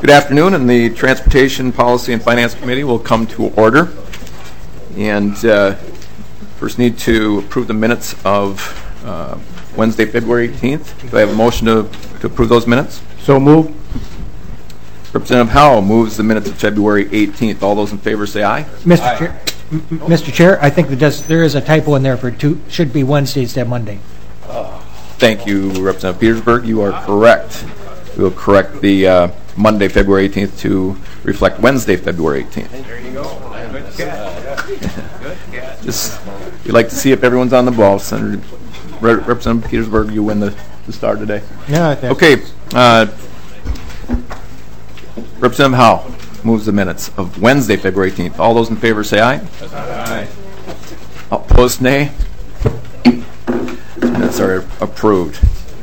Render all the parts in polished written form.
Good afternoon, and the Transportation Policy and Finance Committee will come to order. And first need to approve the minutes of Wednesday, February 18th. Do I have a motion to approve those minutes? So moved. Representative Howell moves the minutes of February 18th. All those in favor say aye. Mr. Chair, I think there is a typo in there for should be Wednesday instead of Monday. Thank you, Representative Petersburg. You are correct. We will correct the Monday, February 18th to reflect Wednesday, February 18th. There you go. Good catch. Just, we'd like to see if everyone's on the ball. Senator Representative Petersburg, you win the star today. Yeah, I think. Okay. Representative Howell moves the minutes of Wednesday, February 18th. All those in favor say aye. Aye. Opposed, nay. Minutes are approved.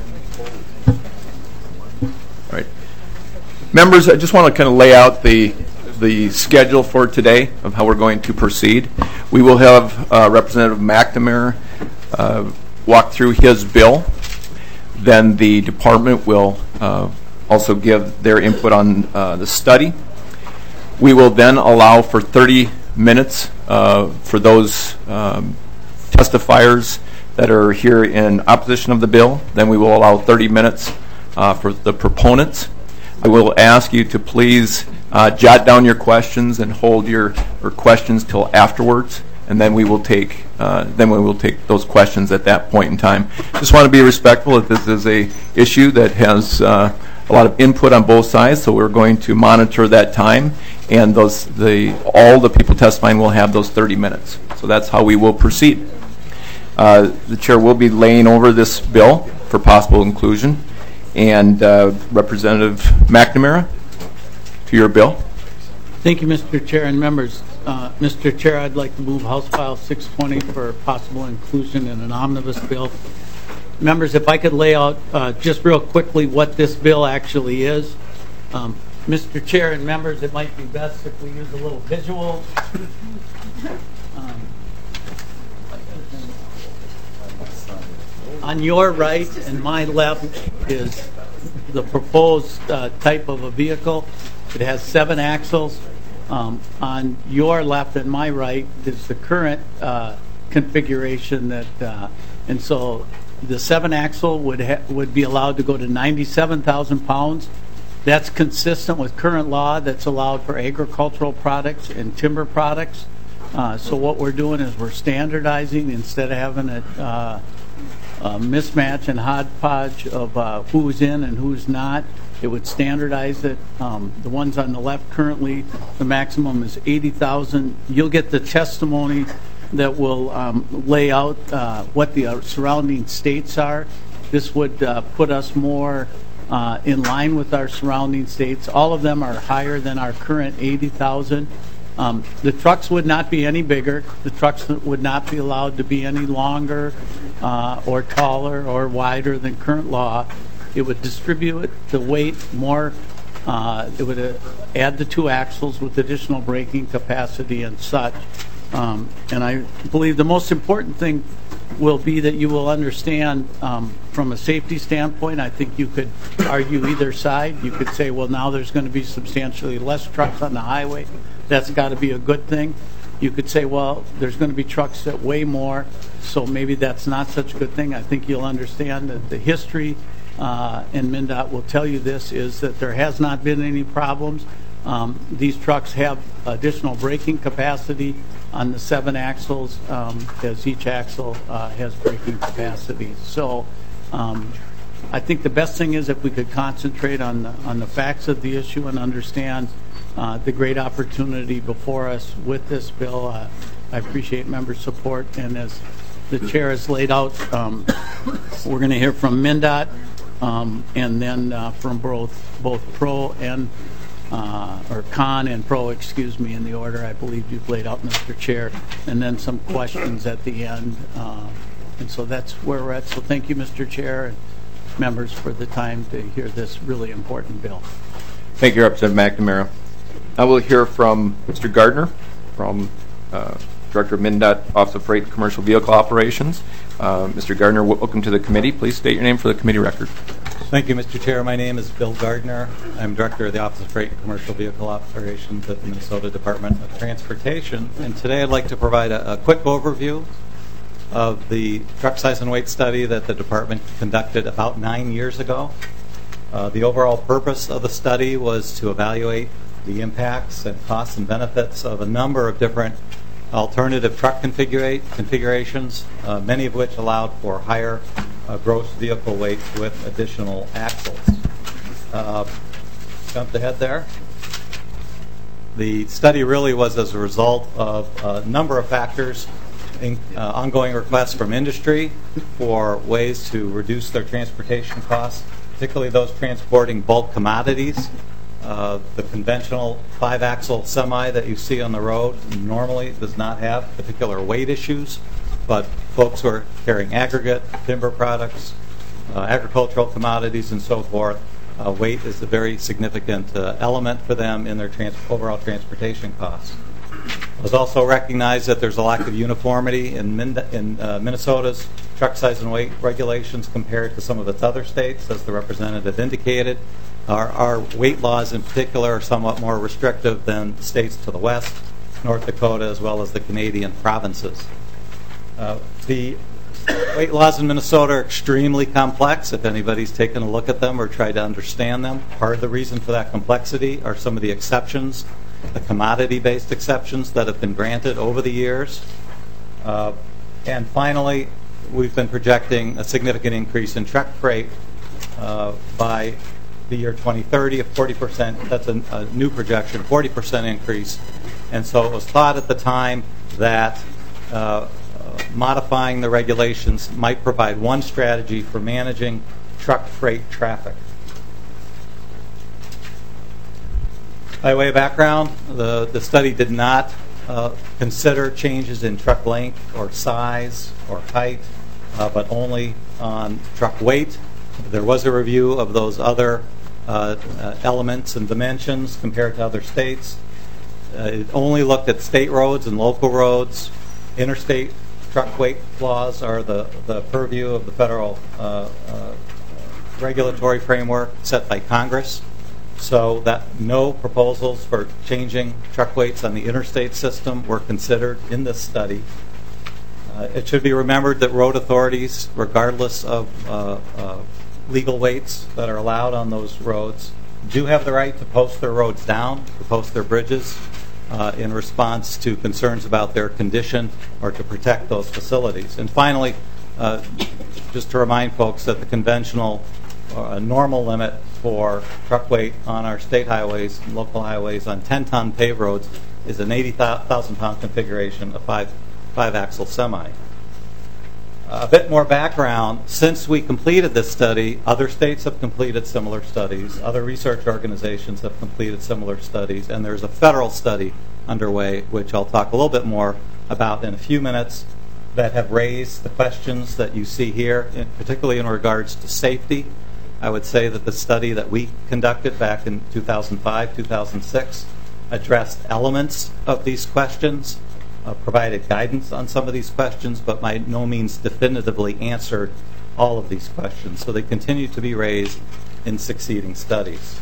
All right. Members, I just want to kind of lay out the schedule for today of how we're going to proceed. We will have Representative McNamara walk through his bill. Then the department will also give their input on the study. We will then allow for 30 minutes for those testifiers that are here in opposition of the bill. Then we will allow 30 minutes for the proponents. I will ask you to please jot down your questions and hold your questions till afterwards, and then we will take those questions at that point in time. Just want to be respectful that this is a issue that has a lot of input on both sides, so we're going to monitor that time, and all the people testifying will have those 30 minutes. So that's how we will proceed. The chair will be laying over this bill for possible inclusion. And Representative McNamara, to your bill. Thank you, Mr. Chair and members. Mr. Chair, I'd like to move House File 620 for possible inclusion in an omnibus bill. Members, if I could lay out just real quickly what this bill actually is. Mr. Chair and members, it might be best if we use a little visual. On your right and my left is the proposed type of a vehicle. It has 7 axles. On your left and my right is the current configuration and so the 7 axle would be allowed to go to 97,000 pounds. That's consistent with current law that's allowed for agricultural products and timber products. So what we're doing is we're standardizing instead of having it mismatch and hodgepodge of who's in and who's not. It would standardize it. The ones on the left currently, the maximum is 80,000. You'll get the testimony that will lay out what the surrounding states are. This would put us more in line with our surrounding states. All of them are higher than our current 80,000. The trucks would not be any bigger. The trucks would not be allowed to be any longer or taller or wider than current law. It would distribute the weight more. It would add the 2 axles with additional braking capacity and such. And I believe the most important thing will be that you will understand from a safety standpoint. I think you could argue either side. You could say, well, now there's going to be substantially less trucks on the highway. That's got to be a good thing. You could say, well, there's going to be trucks that weigh more, so maybe that's not such a good thing. I think you'll understand that the history, and MnDOT will tell you this, is that there has not been any problems. These trucks have additional braking capacity on the 7 axles, as each axle has braking capacity. So I think the best thing is if we could concentrate on the facts of the issue and understand the great opportunity before us with this bill. I appreciate member support, and as the chair has laid out, we're going to hear from MnDOT and then from both pro and or con and pro, excuse me, in the order I believe you've laid out, Mr. Chair, and then some questions at the end. And so that's where we're at. So thank you, Mr. Chair, and members, for the time to hear this really important bill. Thank you, Representative McNamara. I will hear from Mr. Gardner, from Director of MnDOT Office of Freight Commercial Vehicle Operations. Mr. Gardner, welcome to the committee. Please state your name for the committee record. Thank you, Mr. Chair. My name is Bill Gardner. I'm Director of the Office of Freight and Commercial Vehicle Operations at the Minnesota Department of Transportation. And today I'd like to provide a quick overview of the truck size and weight study that the department conducted about 9 years ago. The overall purpose of the study was to evaluate the impacts and costs and benefits of a number of different alternative truck configurations, many of which allowed for higher gross vehicle weight with additional axles. Jumped ahead there. The study really was as a result of a number of factors, ongoing requests from industry for ways to reduce their transportation costs, particularly those transporting bulk commodities. The conventional 5-axle semi that you see on the road normally does not have particular weight issues, but folks who are carrying aggregate, timber products, agricultural commodities, and so forth, weight is a very significant element for them in their overall transportation costs. It was also recognized that there's a lack of uniformity in Minnesota's truck size and weight regulations compared to some of its other states, as the representative indicated. Our weight laws in particular are somewhat more restrictive than states to the west, North Dakota, as well as the Canadian provinces. The weight laws in Minnesota are extremely complex, if anybody's taken a look at them or tried to understand them. Part of the reason for that complexity are some of the exceptions, the commodity-based exceptions that have been granted over the years. And finally, we've been projecting a significant increase in truck freight by the year 2030 of 40%. That's a new projection, 40% increase. And so it was thought at the time that modifying the regulations might provide one strategy for managing truck freight traffic. By way of background, the study did not consider changes in truck length or size or height, but only on truck weight. There was a review of those other elements and dimensions compared to other states. It only looked at state roads and local roads. Interstate truck weight laws are the purview of the federal regulatory framework set by Congress, so that no proposals for changing truck weights on the interstate system were considered in this study. It should be remembered that road authorities, regardless of legal weights that are allowed on those roads, do have the right to post their roads down, to post their bridges in response to concerns about their condition or to protect those facilities. And finally, just to remind folks that the conventional normal limit for truck weight on our state highways and local highways on 10-ton paved roads is an 80,000-pound configuration of 5-axle semi. A bit more background. Since we completed this study, other states have completed similar studies, other research organizations have completed similar studies, and there's a federal study underway, which I'll talk a little bit more about in a few minutes, that have raised the questions that you see here, particularly in regards to safety. I would say that the study that we conducted back in 2005, 2006 addressed elements of these questions, provided guidance on some of these questions, but by no means definitively answered all of these questions. So they continue to be raised in succeeding studies.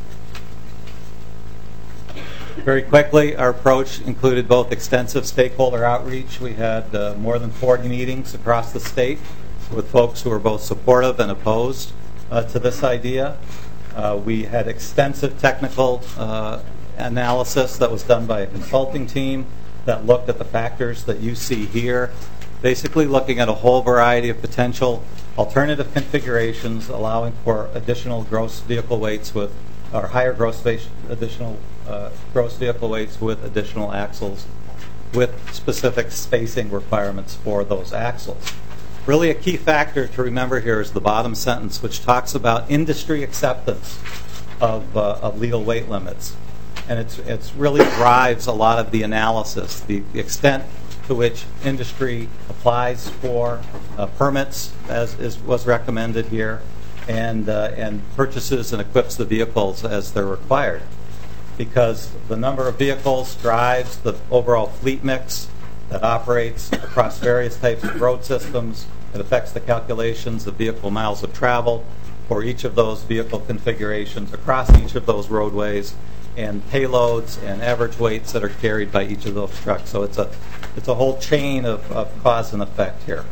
Very quickly, our approach included both extensive stakeholder outreach. We had more than 40 meetings across the state with folks who were both supportive and opposed to this idea. We had extensive technical analysis that was done by a consulting team that looked at the factors that you see here, basically looking at a whole variety of potential alternative configurations allowing for additional gross vehicle weights with, or higher additional gross vehicle weights with additional axles with specific spacing requirements for those axles. Really a key factor to remember here is the bottom sentence, which talks about industry acceptance of legal weight limits. And it's really drives a lot of the analysis, the extent to which industry applies for permits, as was recommended here, and purchases and equips the vehicles as they're required. Because the number of vehicles drives the overall fleet mix that operates across various types of road systems. It affects the calculations of vehicle miles of travel, for each of those vehicle configurations across each of those roadways, and payloads and average weights that are carried by each of those trucks. So it's a whole chain of cause and effect here.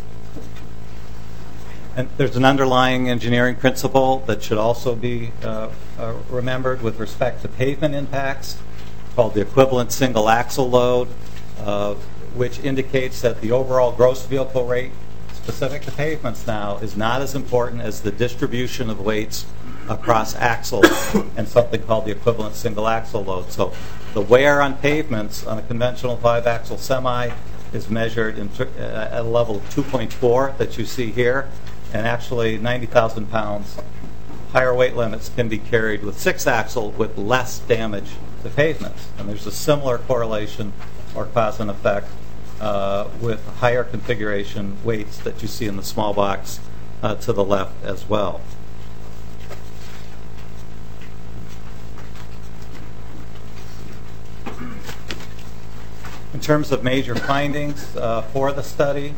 And there's an underlying engineering principle that should also be remembered with respect to pavement impacts, called the equivalent single axle load, which indicates that the overall gross vehicle rate specific to pavements now is not as important as the distribution of weights across axles and something called the equivalent single axle load. So the wear on pavements on a conventional 5-axle semi is measured at a level of 2.4 that you see here, and actually 90,000 pounds. Higher weight limits can be carried with 6-axle with less damage to pavements. And there's a similar correlation or cause and effect with higher configuration weights that you see in the small box to the left as well. In terms of major findings for the study,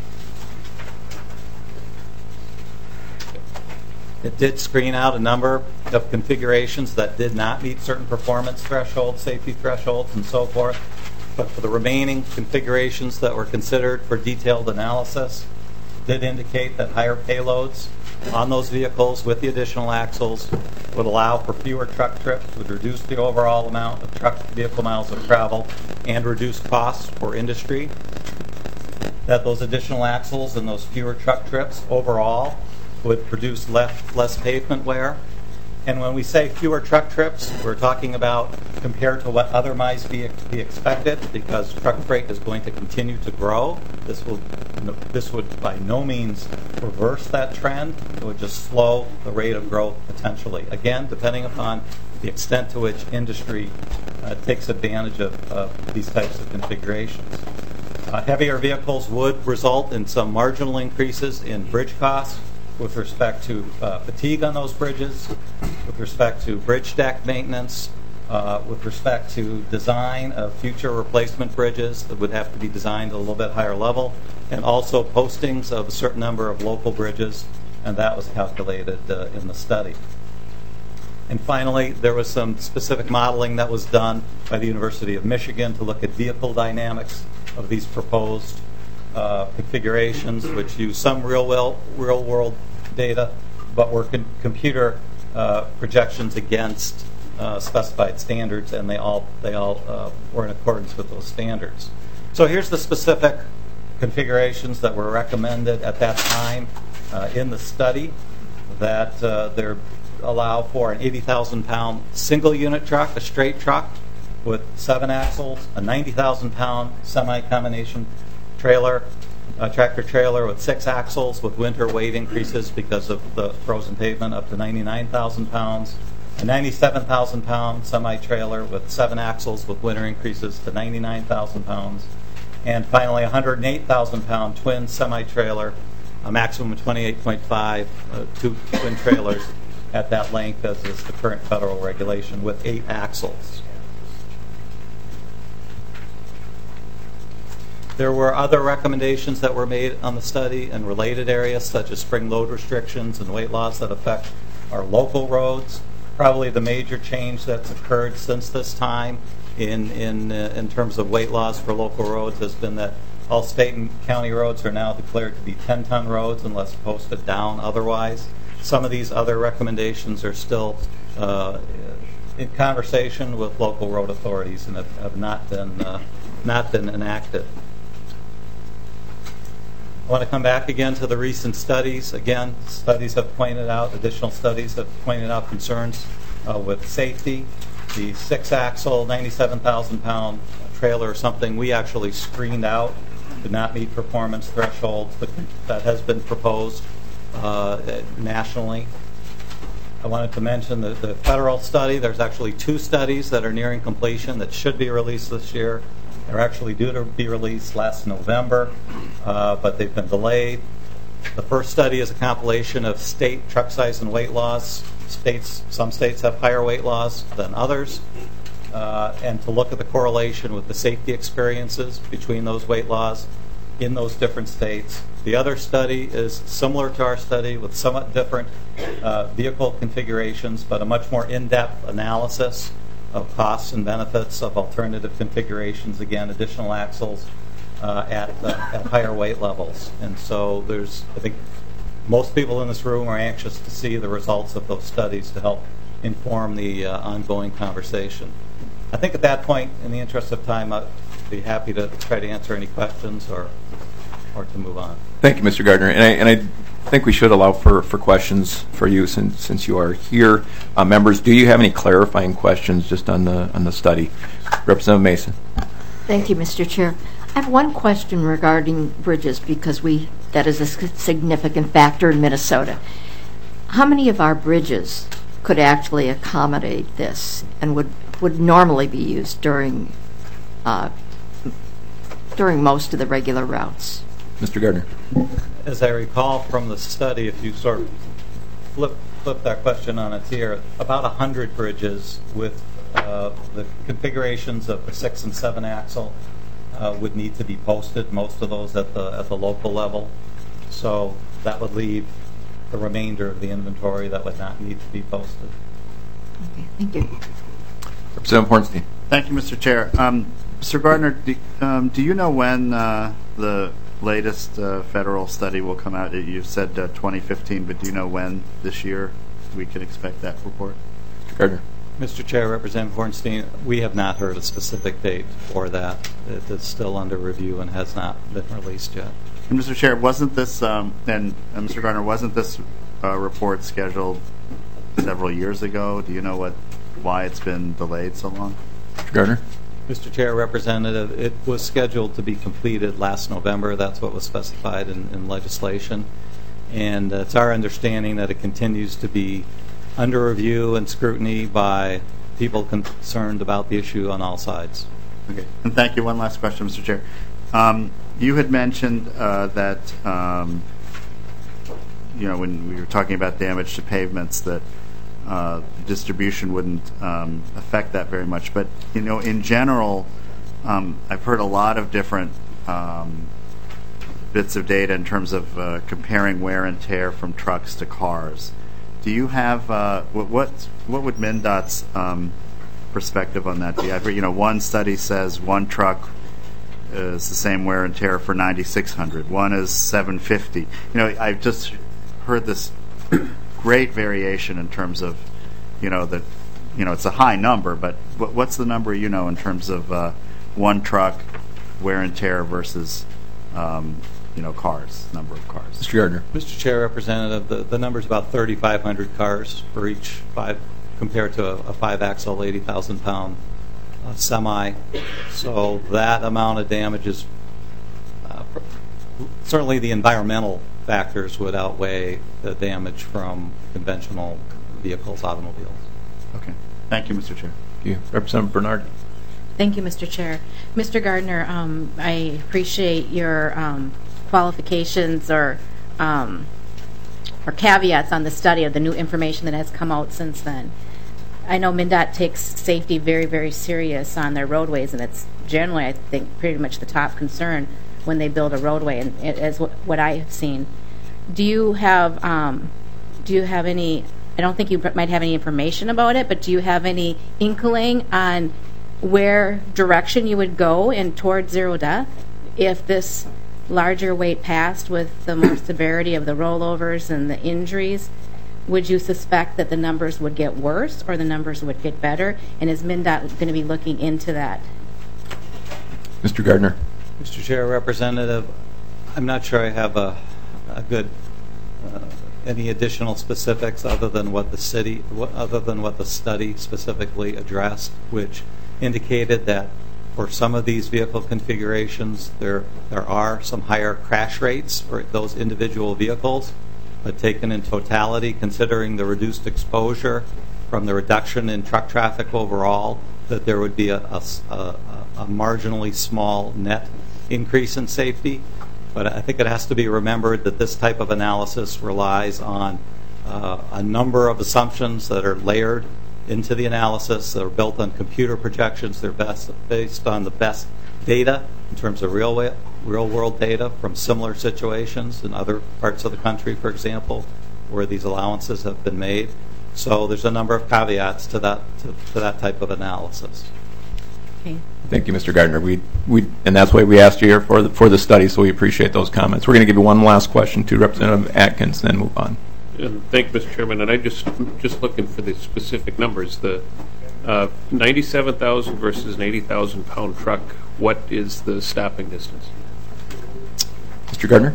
it did screen out a number of configurations that did not meet certain performance thresholds, safety thresholds, and so forth. But for the remaining configurations that were considered for detailed analysis, did indicate that higher payloads on those vehicles with the additional axles would allow for fewer truck trips, would reduce the overall amount of truck vehicle miles of travel, and reduce costs for industry. That those additional axles and those fewer truck trips overall would produce less pavement wear. And when we say fewer truck trips, we're talking about compared to what otherwise be expected, because truck freight is going to continue to grow. This would by no means reverse that trend. It would just slow the rate of growth potentially. Again, depending upon the extent to which industry takes advantage of these types of configurations. Heavier vehicles would result in some marginal increases in bridge costs with respect to fatigue on those bridges, with respect to bridge deck maintenance, with respect to design of future replacement bridges that would have to be designed at a little bit higher level, and also postings of a certain number of local bridges, and that was calculated in the study. And finally, there was some specific modeling that was done by the University of Michigan to look at vehicle dynamics of these proposed configurations, which use some real-world data, but were computer projections against specified standards, and they all were in accordance with those standards. So here's the specific configurations that were recommended at that time in the study, that they allow for an 80,000-pound single-unit truck, a straight truck with 7 axles, a 90,000-pound semi-combination trailer, a tractor trailer with 6 axles with winter weight increases because of the frozen pavement up to 99,000 pounds, a 97,000-pound semi-trailer with 7 axles with winter increases to 99,000 pounds, and finally a 108,000-pound twin semi-trailer, a maximum of 28.5, 2 twin trailers at that length as is the current federal regulation with 8 axles. There were other recommendations that were made on the study in related areas, such as spring load restrictions and weight laws that affect our local roads. Probably the major change that's occurred since this time in terms of weight laws for local roads has been that all state and county roads are now declared to be 10-ton roads unless posted down otherwise. Some of these other recommendations are still in conversation with local road authorities and have not been enacted. I want to come back again to the recent studies. Again, additional studies have pointed out concerns with safety. The 6-axle, 97,000-pound trailer or something we actually screened out, did not meet performance thresholds, but that has been proposed nationally. I wanted to mention the federal study. There's actually 2 studies that are nearing completion that should be released this year. They're actually due to be released last November, but they've been delayed. The first study is a compilation of state truck size and weight laws. Some states have higher weight laws than others, and to look at the correlation with the safety experiences between those weight laws. in those different states. The other study is similar to our study with somewhat different vehicle configurations, but a much more in-depth analysis of costs and benefits of alternative configurations, again, additional axles at higher weight levels. And so I think most people in this room are anxious to see the results of those studies to help inform the ongoing conversation. I think at that point, in the interest of time, I'd be happy to try to answer any questions or to move on. Thank you, Mr. Gardner. And I think we should allow for questions for you since you are here. Members, do you have any clarifying questions just on the study? Representative Mason. Thank you, Mr. Chair. I have one question regarding bridges because that is a significant factor in Minnesota. How many of our bridges could actually accommodate this and would normally be used during most of the regular routes? Mr. Gardner. As I recall from the study, if you sort of flip that question on its ear, about 100 bridges with the configurations of the 6 and 7 axle would need to be posted, most of those at the local level. So that would leave the remainder of the inventory that would not need to be posted. Okay, thank you. Representative Hornstein. Thank you, Mr. Chair. Mr. Gardner, do you know when the latest federal study will come out? You said 2015, but do you know when this year we can expect that report? Mr. Gardner. Mr. Chair, Representative Hornstein, we have not heard a specific date for that. It is still under review and has not been released yet. And Mr. Chair, wasn't this, and Mr. Gardner, wasn't this report scheduled several years ago? Do you know why it's been delayed so long? Mr. Gardner. Mr. Chair, Representative, it was scheduled to be completed last November. That's what was specified in legislation. And it's our understanding that it continues to be under review and scrutiny by people concerned about the issue on all sides. Okay. And thank you. One last question, Mr. Chair. You had mentioned that, when we were talking about damage to pavements, that distribution wouldn't affect that very much. But, in general, I've heard a lot of different bits of data in terms of comparing wear and tear from trucks to cars. Do you have what would MnDOT's perspective on that be? One study says one truck is the same wear and tear for 9,600. One is 750. I've just heard this great variation in terms of, it's a high number, but what's the number in terms of one truck wear and tear versus cars, number of cars? Mr. Gardner. Mr. Chair, Representative, the number is about 3,500 cars for each compared to a 5-axle, 80,000-pound semi. So that amount of damage is certainly the environmental factors would outweigh the damage from conventional vehicles, automobiles. Okay. Thank you, Mr. Chair. Thank you. Representative Bernard. Thank you, Mr. Chair. Mr. Gardner, I appreciate your qualifications or caveats on the study of the new information that has come out since then. I know MnDOT takes safety very, very serious on their roadways, and it's generally, I think, pretty much the top concern when they build a roadway, and as what I have seen. Do you have any, I don't think you might have any information about it, but do you have any inkling on where direction you would go in toward zero death if this larger weight passed with the more severity of the rollovers and the injuries? Would you suspect that the numbers would get worse or the numbers would get better? And is MnDOT going to be looking into that? Mr. Gardner. Mr. Chair, Representative, I'm not sure I have a good any additional specifics other than what the study specifically addressed, which indicated that for some of these vehicle configurations there are some higher crash rates for those individual vehicles, but taken in totality, considering the reduced exposure from the reduction in truck traffic overall, that there would be a marginally small net increase in safety. But I think it has to be remembered that this type of analysis relies on a number of assumptions that are layered into the analysis. They're built on computer projections. They're based on the best data in terms of real-world data from similar situations in other parts of the country, for example, where these allowances have been made. So there's a number of caveats to that type of analysis. Okay. Thank you, Mr. Gardner. And that's why we asked you here for the study, so we appreciate those comments. We're going to give you one last question to Representative Atkins, then move on. And thank you, Mr. Chairman. And I'm just looking for the specific numbers. The 97,000 versus an 80,000 pound truck. What is the stopping distance? Mr. Gardner?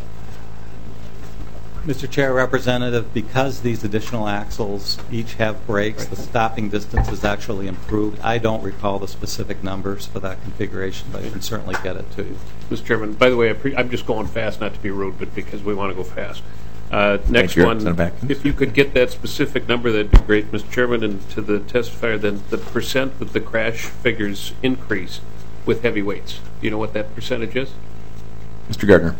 Mr. Chair, Representative, because these additional axles each have brakes, the stopping distance is actually improved. I don't recall the specific numbers for that configuration, but I can certainly get it to you. Mr. Chairman, by the way, I'm just going fast, not to be rude, but because we want to go fast. Next you, one, if you could get that specific number, that'd be great, Mr. Chairman. And to the testifier, then the percent that the crash figures increase with heavy weights. Do you know what that percentage is? Mr. Gardner?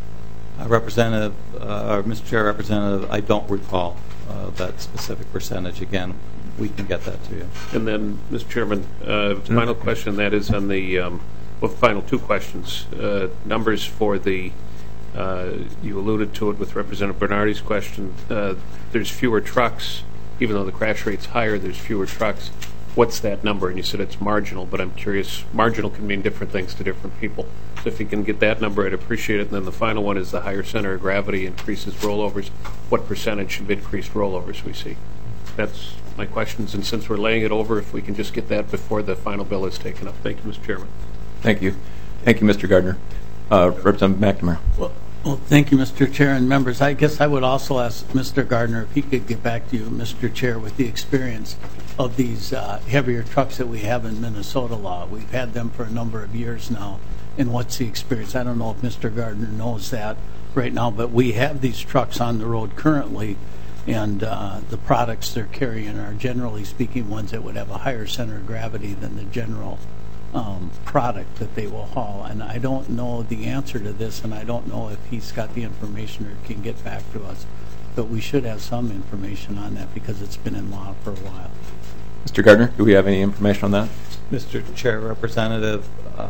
Mr. Chair, Representative, I don't recall that specific percentage. Again, we can get that to you. And then, Mr. Chairman, final question, that is on the, final two questions. Numbers for the, you alluded to it with Representative Bernardi's question. There's fewer trucks, even though the crash rate's higher, there's fewer trucks. What's that number? And you said it's marginal, but I'm curious, marginal can mean different things to different people. So if you can get that number, I'd appreciate it. And then the final one is the higher center of gravity increases rollovers. What percentage of increased rollovers we see? That's my questions. And since we're laying it over, if we can just get that before the final bill is taken up. Thank you, Mr. Chairman. Thank you. Thank you, Mr. Gardner. Representative McNamara. Well, thank you, Mr. Chair and members. I guess I would also ask Mr. Gardner if he could get back to you, Mr. Chair, with the experience of these heavier trucks that we have in Minnesota law. We've had them for a number of years now, and what's the experience? I don't know if Mr. Gardner knows that right now, but we have these trucks on the road currently, and the products they're carrying are, generally speaking, ones that would have a higher center of gravity than the general product that they will haul. And I don't know the answer to this, and I don't know if he's got the information or can get back to us, but we should have some information on that because it's been in law for a while. Mr. Gardner, do we have any information on that? Mr. Chair, Representative,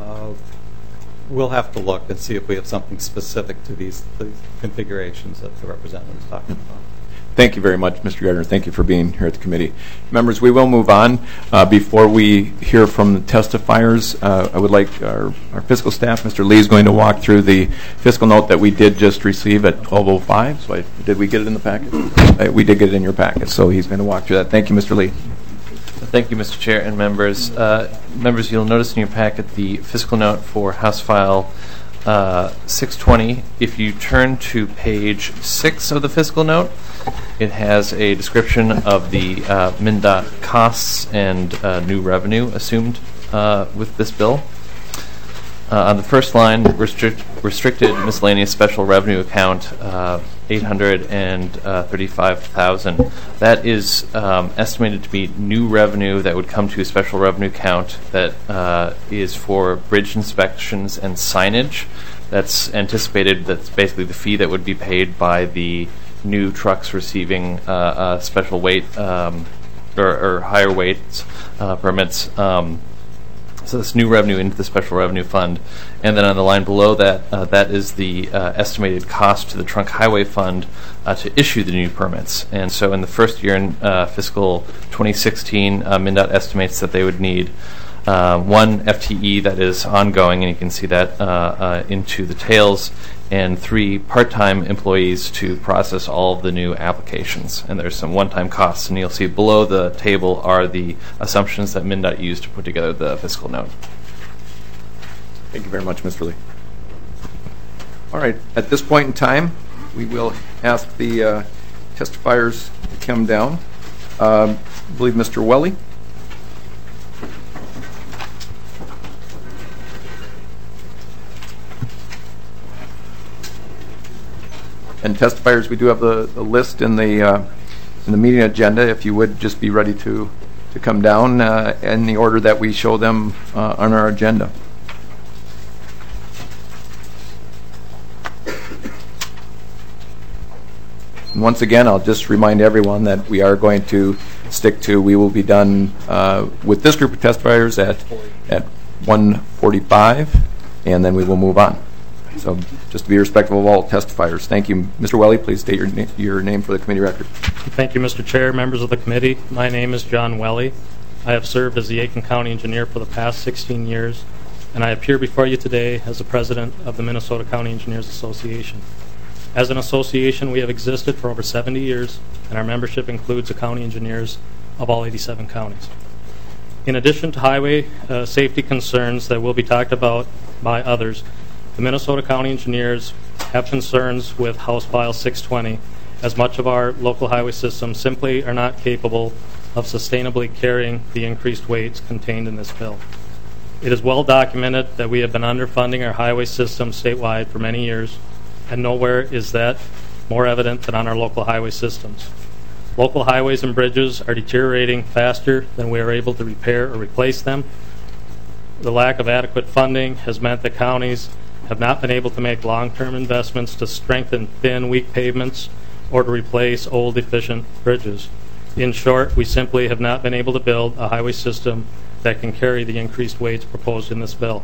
we'll have to look and see if we have something specific to these configurations that the representative is talking about. Thank you very much, Mr. Gardner. Thank you for being here at the committee. Members, we will move on. Before we hear from the testifiers, I would like our fiscal staff, Mr. Lee, is going to walk through the fiscal note that we did just receive at 12:05. So did we get it in the packet? We did get it in your packet, so he's going to walk through that. Thank you, Mr. Lee. Thank you, Mr. Chair and members. Members, you'll notice in your packet the fiscal note for House File 620. If you turn to page 6 of the fiscal note, it has a description of the MnDOT costs and new revenue assumed with this bill. On the first line, restricted miscellaneous special revenue account, $835,000. That is estimated to be new revenue that would come to a special revenue account that is for bridge inspections and signage. That's anticipated. That's basically the fee that would be paid by the new trucks receiving special weight or higher weights permits. So this new revenue into the special revenue fund. And then on the line below that, that is the estimated cost to the trunk highway fund to issue the new permits. And so in the first year in fiscal 2016, MnDOT estimates that they would need 1 FTE that is ongoing, and you can see that into the tails, and 3 part-time employees to process all of the new applications. And there's some one-time costs, and you'll see below the table are the assumptions that MnDOT used to put together the fiscal note. Thank you very much, Mr. Lee. All right, at this point in time, we will ask the testifiers to come down. I believe Mr. Welly. And testifiers, we do have the list in the meeting agenda. If you would just be ready to come down in the order that we show them on our agenda. And once again, I'll just remind everyone that we are going to stick to, we will be done with this group of testifiers at 1:45, and then we will move on. So just to be respectful of all testifiers. Thank you. Mr. Welly, please state your name for the committee record. Thank you, Mr. Chair, members of the committee. My name is John Welly. I have served as the Aiken County Engineer for the past 16 years, and I appear before you today as the President of the Minnesota County Engineers Association. As an association, we have existed for over 70 years, and our membership includes the county engineers of all 87 counties. In addition to highway safety concerns that will be talked about by others, the Minnesota County Engineers have concerns with House File 620, as much of our local highway systems simply are not capable of sustainably carrying the increased weights contained in this bill. It is well documented that we have been underfunding our highway system statewide for many years, and nowhere is that more evident than on our local highway systems. Local highways and bridges are deteriorating faster than we are able to repair or replace them. The lack of adequate funding has meant that counties have not been able to make long-term investments to strengthen thin, weak pavements or to replace old, efficient bridges. In short, we simply have not been able to build a highway system that can carry the increased weights proposed in this bill.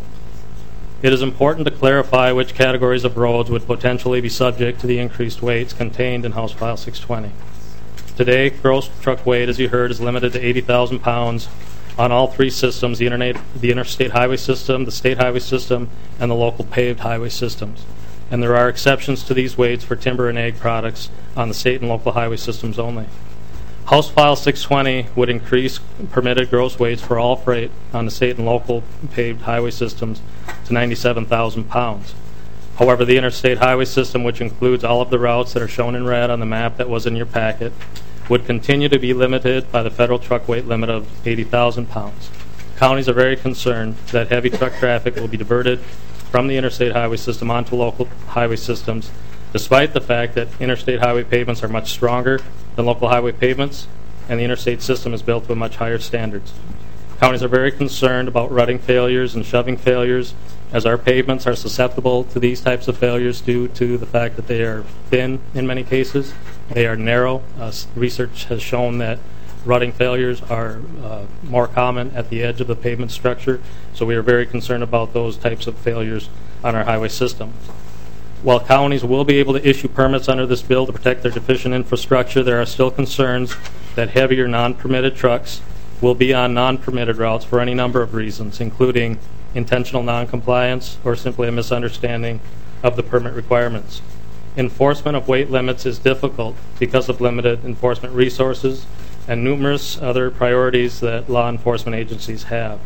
It is important to clarify which categories of roads would potentially be subject to the increased weights contained in House File 620. Today, gross truck weight, as you heard, is limited to 80,000 pounds on all three systems, the interstate highway system, the state highway system, and the local paved highway systems. And there are exceptions to these weights for timber and ag products on the state and local highway systems only. House File 620 would increase permitted gross weights for all freight on the state and local paved highway systems to 97,000 pounds. However, the interstate highway system, which includes all of the routes that are shown in red on the map that was in your packet, would continue to be limited by the federal truck weight limit of 80,000 pounds. Counties are very concerned that heavy truck traffic will be diverted from the interstate highway system onto local highway systems, despite the fact that interstate highway pavements are much stronger than local highway pavements, and the interstate system is built to much higher standards. Counties are very concerned about rutting failures and shoving failures, as our pavements are susceptible to these types of failures due to the fact that they are thin in many cases. They are narrow. Research has shown that rutting failures are more common at the edge of the pavement structure, so we are very concerned about those types of failures on our highway system. While counties will be able to issue permits under this bill to protect their deficient infrastructure, there are still concerns that heavier non-permitted trucks will be on non-permitted routes for any number of reasons, including intentional non-compliance or simply a misunderstanding of the permit requirements. Enforcement of weight limits is difficult because of limited enforcement resources and numerous other priorities that law enforcement agencies have.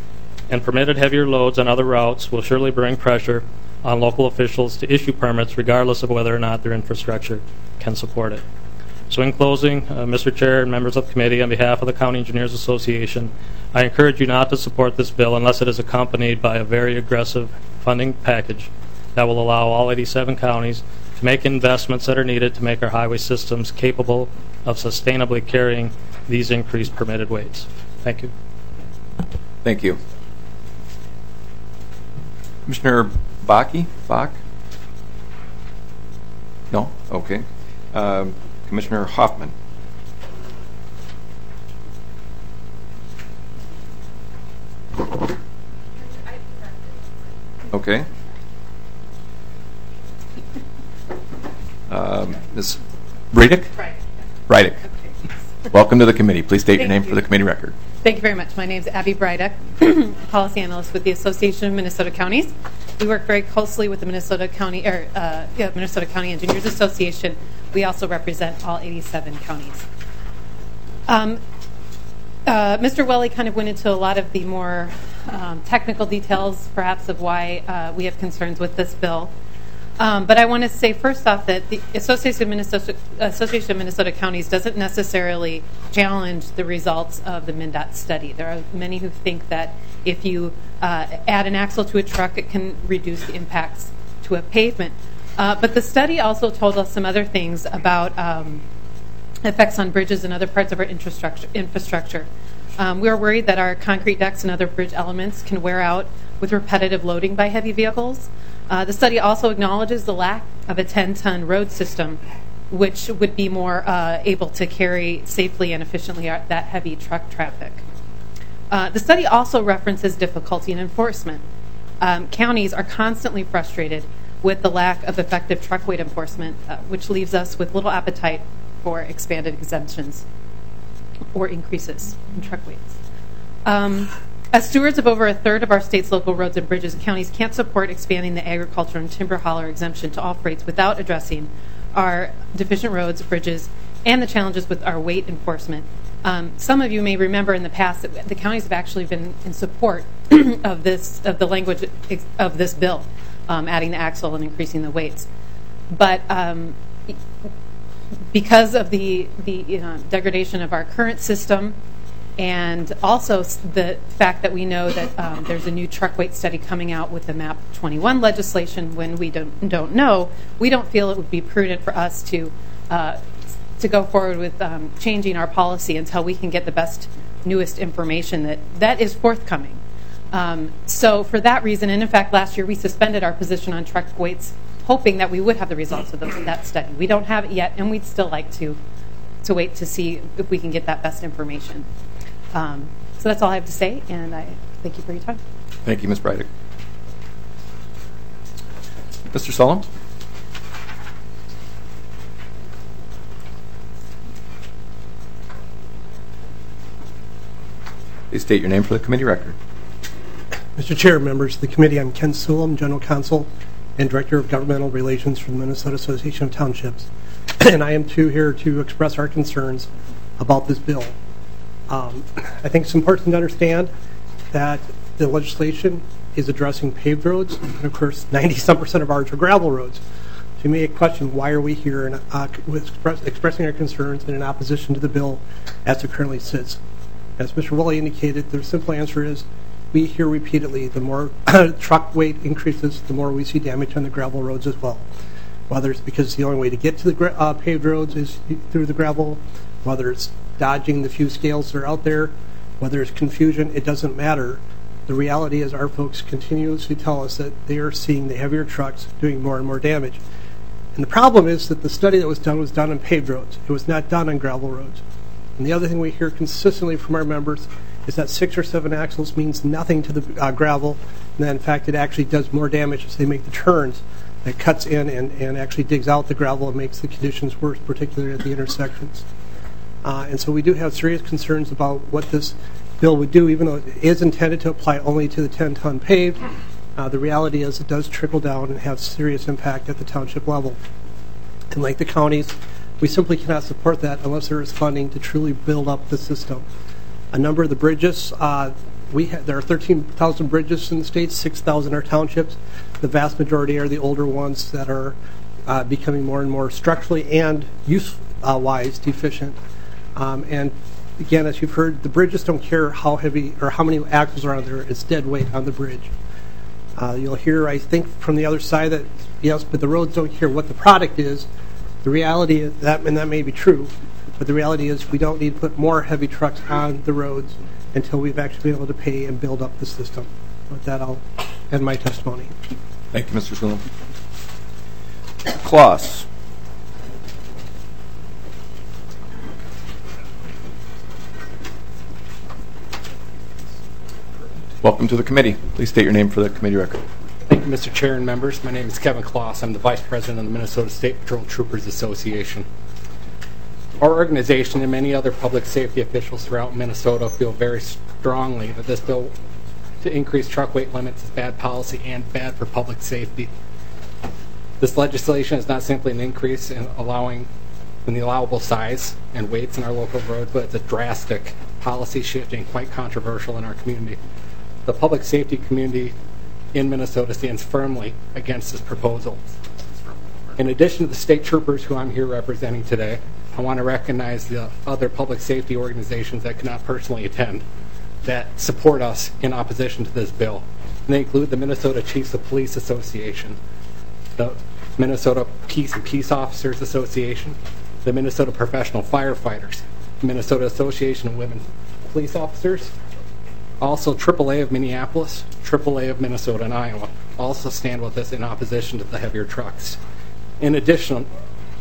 And permitted heavier loads on other routes will surely bring pressure on local officials to issue permits regardless of whether or not their infrastructure can support it. So in closing, Mr. Chair and members of the committee, on behalf of the County Engineers Association, I encourage you not to support this bill unless it is accompanied by a very aggressive funding package that will allow all 87 counties to make investments that are needed to make our highway systems capable of sustainably carrying these increased permitted weights. Thank you. Thank you. Commissioner Bach? No? Okay. Commissioner Hoffman. Okay. Ms. Breidick? Breidick. Welcome to the committee. Please state your name for the committee record. Thank you very much. My name is Abby Breidick, policy analyst with the Association of Minnesota Counties. We work very closely with the Minnesota County Engineers Association. We also represent all 87 counties. Mr. Welly kind of went into a lot of the more technical details, perhaps, of why we have concerns with this bill. But I want to say first off that the Association of Minnesota Counties doesn't necessarily challenge the results of the MnDOT study. There are many who think that if you add an axle to a truck, it can reduce the impacts to a pavement. But the study also told us some other things about effects on bridges and other parts of our infrastructure. We are worried that our concrete decks and other bridge elements can wear out with repetitive loading by heavy vehicles. The study also acknowledges the lack of a 10-ton road system which would be more able to carry safely and efficiently that heavy truck traffic. The study also references difficulty in enforcement. Counties are constantly frustrated with the lack of effective truck weight enforcement, which leaves us with little appetite for expanded exemptions or increases in truck weights. As stewards of over a third of our state's local roads and bridges, counties can't support expanding the agriculture and timber hauler exemption to all freights without addressing our deficient roads, bridges, and the challenges with our weight enforcement. Some of you may remember in the past that the counties have actually been in support of the language of this bill, adding the axle and increasing the weights. But because of the degradation of our current system, and also the fact that we know that there's a new truck weight study coming out with the MAP 21 legislation, when we don't know, we don't feel it would be prudent for us to go forward with changing our policy until we can get the best, newest information that is forthcoming. So for that reason, and in fact last year we suspended our position on truck weights, hoping that we would have the results of that study. We don't have it yet, and we'd still like to wait to see if we can get that best information. So that's all I have to say, and I thank you for your time. Thank you, Ms. Breidick. Mr. Sullivan? Please state your name for the committee record. Mr. Chair, members of the committee, I'm Ken Sulam, General Counsel and Director of Governmental Relations for the Minnesota Association of Townships. And I am here to express our concerns about this bill. I think it's important to understand that the legislation is addressing paved roads, and of course 90-some% of ours are gravel roads. So you may question, why are we here and expressing our concerns and in opposition to the bill as it currently sits? As Mr. Woolley indicated, the simple answer is we hear repeatedly the more truck weight increases, the more we see damage on the gravel roads as well. Whether it's because the only way to get to the paved roads is through the gravel, whether it's dodging the few scales that are out there, whether it's confusion, it doesn't matter. The reality is our folks continuously tell us that they are seeing the heavier trucks doing more and more damage. And the problem is that the study that was done on paved roads. It was not done on gravel roads. And the other thing we hear consistently from our members is that 6 or 7 axles means nothing to the gravel, and that in fact it actually does more damage as they make the turns. It cuts in and actually digs out the gravel and makes the conditions worse, particularly at the intersections. And so we do have serious concerns about what this bill would do, even though it is intended to apply only to the 10-ton paved. The reality is it does trickle down and have serious impact at the township level. And like the counties, we simply cannot support that unless there is funding to truly build up the system. A number of the bridges, there are 13,000 bridges in the state, 6,000 are townships. The vast majority are the older ones that are becoming more and more structurally and use-wise deficient. And again, as you've heard, the bridges don't care how heavy or how many axles are on there. It's dead weight on the bridge. You'll hear, I think, from the other side that, yes, but the roads don't care what the product is. The reality is that, and that may be true, but the reality is we don't need to put more heavy trucks on the roads until we've actually been able to pay and build up the system. With that, I'll end my testimony. Thank you, Mr. Sulam. Kloss. Welcome to the committee. Please state your name for the committee record. Thank you, Mr. Chair and members. My name is Kevin Kloss. I'm the Vice President of the Minnesota State Patrol Troopers Association. Our organization and many other public safety officials throughout Minnesota feel very strongly that this bill to increase truck weight limits is bad policy and bad for public safety. This legislation is not simply an increase in the allowable size and weights in our local roads, but it's a drastic policy shift and quite controversial in our community. The public safety community in Minnesota stands firmly against this proposal. In addition to the state troopers who I'm here representing today, I want to recognize the other public safety organizations that cannot personally attend that support us in opposition to this bill. And they include the Minnesota Chiefs of Police Association, the Minnesota Peace and Peace Officers Association, the Minnesota Professional Firefighters, the Minnesota Association of Women Police Officers, also AAA of Minneapolis, AAA of Minnesota and Iowa also stand with us in opposition to the heavier trucks. In addition,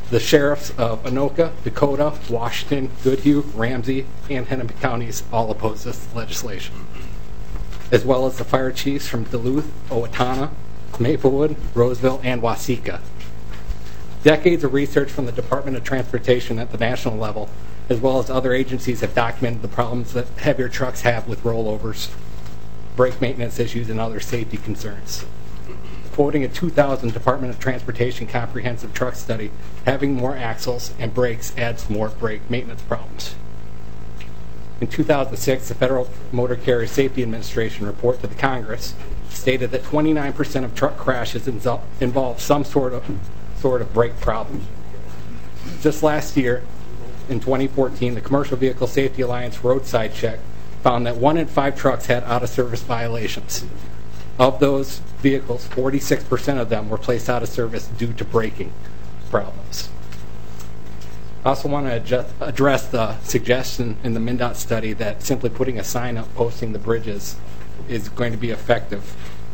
The sheriffs of Anoka, Dakota, Washington, Goodhue, Ramsey, and Hennepin counties all oppose this legislation, as well as the fire chiefs from Duluth, Owatonna, Maplewood, Roseville, and Waseca. Decades of research from the Department of Transportation at the national level, as well as other agencies, have documented the problems that heavier trucks have with rollovers, brake maintenance issues, and other safety concerns. Quoting a 2000 Department of Transportation comprehensive truck study, having more axles and brakes adds more brake maintenance problems. In 2006, the Federal Motor Carrier Safety Administration report to the Congress stated that 29% of truck crashes involve some sort of brake problem. Just last year, in 2014, the Commercial Vehicle Safety Alliance roadside check found that 1 in 5 trucks had out-of-service violations. Of those vehicles, 46% of them were placed out of service due to braking problems. I also want to address the suggestion in the MnDOT study that simply putting a sign up posting the bridges is going to be effective.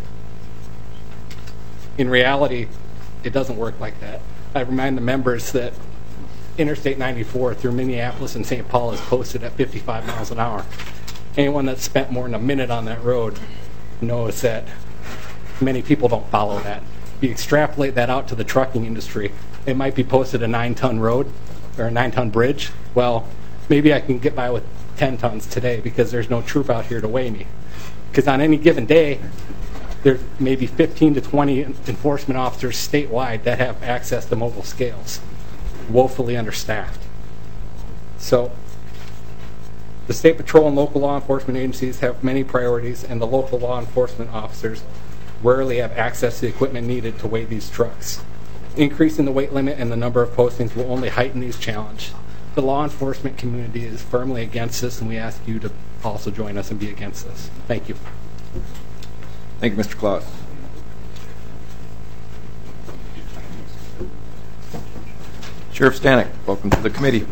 In reality, it doesn't work like that. I remind the members that Interstate 94 through Minneapolis and St. Paul is posted at 55 miles an hour. Anyone that's spent more than a minute on that road knows that many people don't follow that. If you extrapolate that out to the trucking industry, it might be posted a 9-ton road or a 9-ton bridge. Well, maybe I can get by with 10 tons today because there's no troop out here to weigh me. Because on any given day, there's maybe 15 to 20 enforcement officers statewide that have access to mobile scales, woefully understaffed. So the state patrol and local law enforcement agencies have many priorities, and the local law enforcement officers rarely have access to the equipment needed to weigh these trucks. Increasing the weight limit and the number of postings will only heighten these challenges. The law enforcement community is firmly against this, and we ask you to also join us and be against this. Thank you. Thank you, Mr. Claus. Sheriff Stanek, welcome to the committee.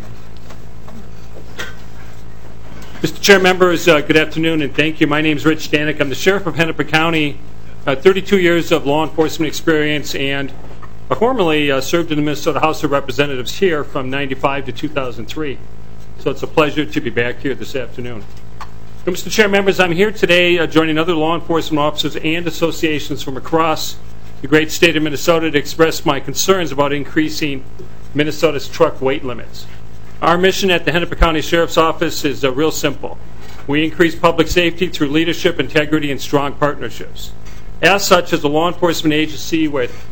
Mr. Chair, members, good afternoon, and thank you. My name is Rich Stanek. I'm the Sheriff of Hennepin County, 32 years of law enforcement experience, and formerly served in the Minnesota House of Representatives here from 95 to 2003. So it's a pleasure to be back here this afternoon. So, Mr. Chair, members, I'm here today joining other law enforcement officers and associations from across the great state of Minnesota to express my concerns about increasing Minnesota's truck weight limits. Our mission at the Hennepin County Sheriff's Office is real simple. We increase public safety through leadership, integrity, and strong partnerships. As such, as a law enforcement agency with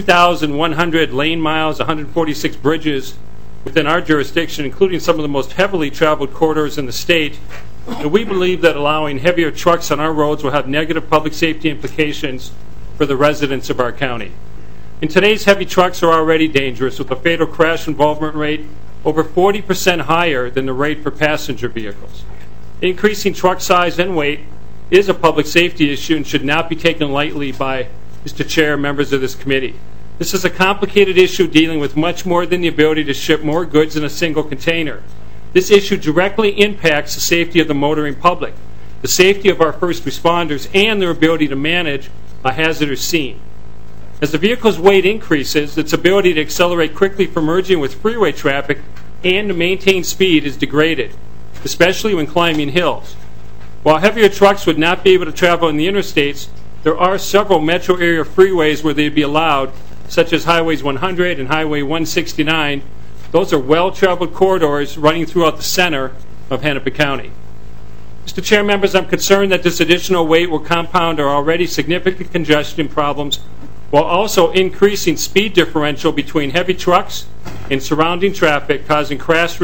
2,100 lane miles, 146 bridges within our jurisdiction, including some of the most heavily traveled corridors in the state, we believe that allowing heavier trucks on our roads will have negative public safety implications for the residents of our county. In today's heavy trucks are already dangerous, with a fatal crash involvement rate over 40% higher than the rate for passenger vehicles. Increasing truck size and weight is a public safety issue and should not be taken lightly by Mr. Chair, members of this committee. This is a complicated issue dealing with much more than the ability to ship more goods in a single container. This issue directly impacts the safety of the motoring public, the safety of our first responders, and their ability to manage a hazardous scene. As the vehicle's weight increases, its ability to accelerate quickly for merging with freeway traffic and to maintain speed is degraded, especially when climbing hills. While heavier trucks would not be able to travel in the interstates, there are several metro area freeways where they'd be allowed, such as Highways 100 and Highway 169. Those are well-traveled corridors running throughout the center of Hennepin County. Mr. Chair, members, I'm concerned that this additional weight will compound our already significant congestion problems while also increasing speed differential between heavy trucks and surrounding traffic, causing crash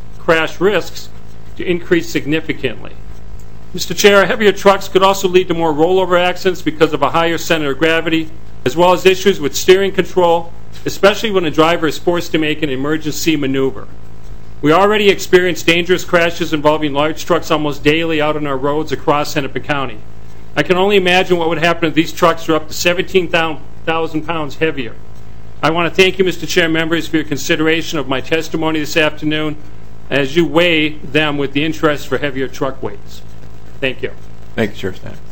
risks to increase significantly. Mr. Chair, heavier trucks could also lead to more rollover accidents because of a higher center of gravity, as well as issues with steering control, especially when a driver is forced to make an emergency maneuver. We already experience dangerous crashes involving large trucks almost daily out on our roads across Hennepin County. I can only imagine what would happen if these trucks are up to 17,000 pounds heavier. I want to thank you, Mr. Chair, members, for your consideration of my testimony this afternoon as you weigh them with the interest for heavier truck weights. Thank you. Thank you, Sheriff Stanek.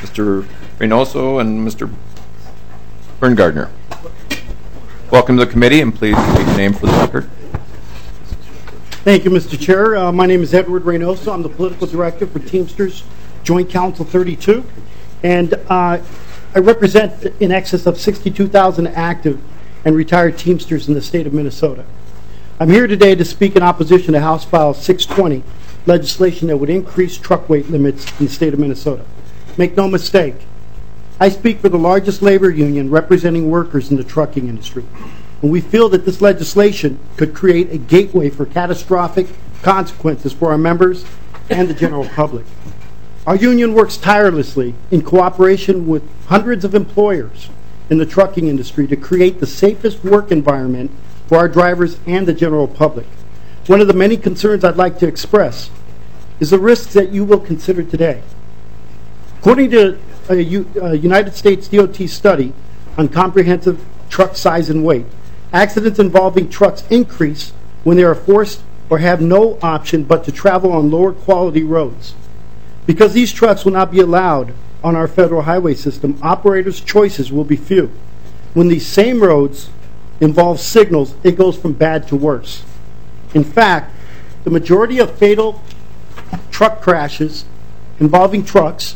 Mr. Reynoso and Mr. Berngardner. Welcome to the committee, and please state your name for the record. Thank you, Mr. Chair. My name is Edward Reynoso. I'm the political director for Teamsters Joint Council 32, and I represent in excess of 62,000 active and retired Teamsters in the state of Minnesota. I'm here today to speak in opposition to House File 620, legislation that would increase truck weight limits in the state of Minnesota. Make no mistake, I speak for the largest labor union representing workers in the trucking industry, and we feel that this legislation could create a gateway for catastrophic consequences for our members and the general public. Our union works tirelessly in cooperation with hundreds of employers in the trucking industry to create the safest work environment for our drivers and the general public. One of the many concerns I'd like to express is the risks that you will consider today. According to a United States DOT study on comprehensive truck size and weight, accidents involving trucks increase when they are forced or have no option but to travel on lower quality roads. Because these trucks will not be allowed on our federal highway system, operators' choices will be few. When these same roads involve signals, it goes from bad to worse. In fact, the majority of fatal truck crashes involving trucks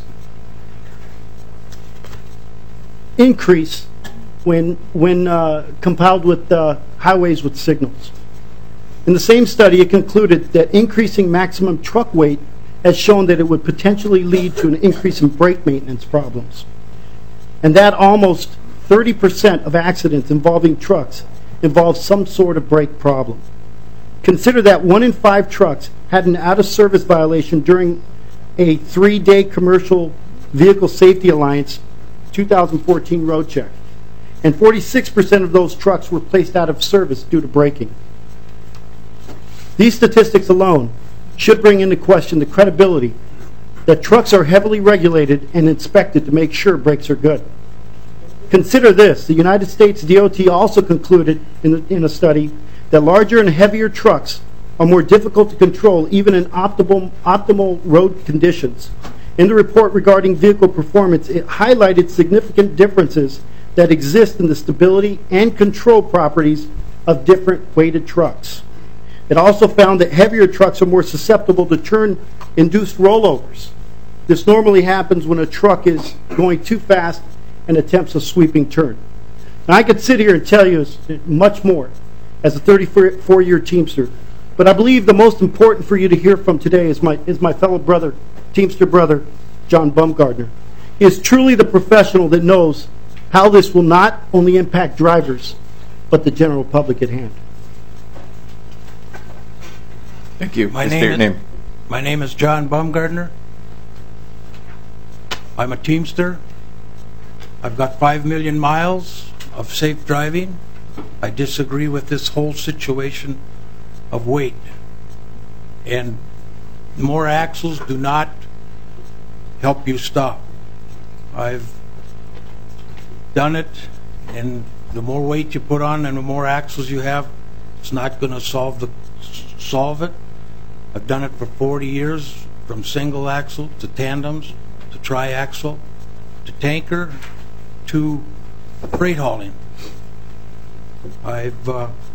increase when compiled with highways with signals. In the same study, it concluded that increasing maximum truck weight has shown that it would potentially lead to an increase in brake maintenance problems, and that almost 30% of accidents involving trucks involve some sort of brake problem. Consider that 1 in 5 trucks had an out-of-service violation during a 3-day Commercial Vehicle Safety Alliance 2014 road check, and 46% of those trucks were placed out of service due to braking. These statistics alone should bring into question the credibility that trucks are heavily regulated and inspected to make sure brakes are good. Consider this: the United States DOT also concluded in a study that larger and heavier trucks are more difficult to control even in optimal road conditions. In the report regarding vehicle performance, it highlighted significant differences that exist in the stability and control properties of different weighted trucks. It also found that heavier trucks are more susceptible to turn-induced rollovers. This normally happens when a truck is going too fast and attempts a sweeping turn. Now, I could sit here and tell you much more as a 34-year Teamster, but I believe the most important for you to hear from today is my fellow brother, Teamster brother, John Bumgardner. He is truly the professional that knows how this will not only impact drivers, but the general public at hand. Thank you. My name is John Bumgardner. I'm a Teamster. I've got 5 million miles of safe driving. I disagree with this whole situation of weight. And more axles do not help you stop. I've done it, and the more weight you put on and the more axles you have, it's not going to solve it. I've done it for 40 years, from single axle to tandems to tri-axle to tanker to freight hauling. I've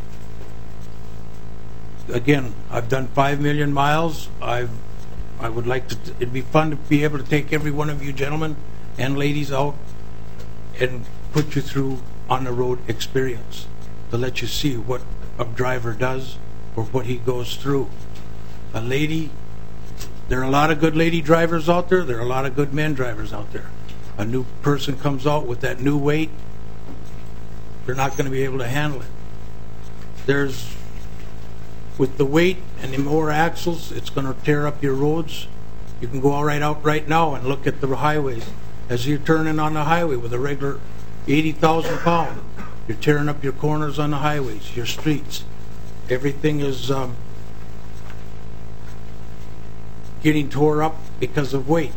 done 5 million miles. I would like to. It'd be fun to be able to take every one of you gentlemen and ladies out and put you through on the road experience to let you see what a driver does or what he goes through. A lady, there are a lot of good lady drivers out there. There are a lot of good men drivers out there. A new person comes out with that new weight, they're not going to be able to handle it. With the weight and the more axles, it's going to tear up your roads. You can go out right now and look at the highways. As you're turning on the highway with a regular 80,000 pound, you're tearing up your corners on the highways, your streets. Everything is getting tore up because of weight.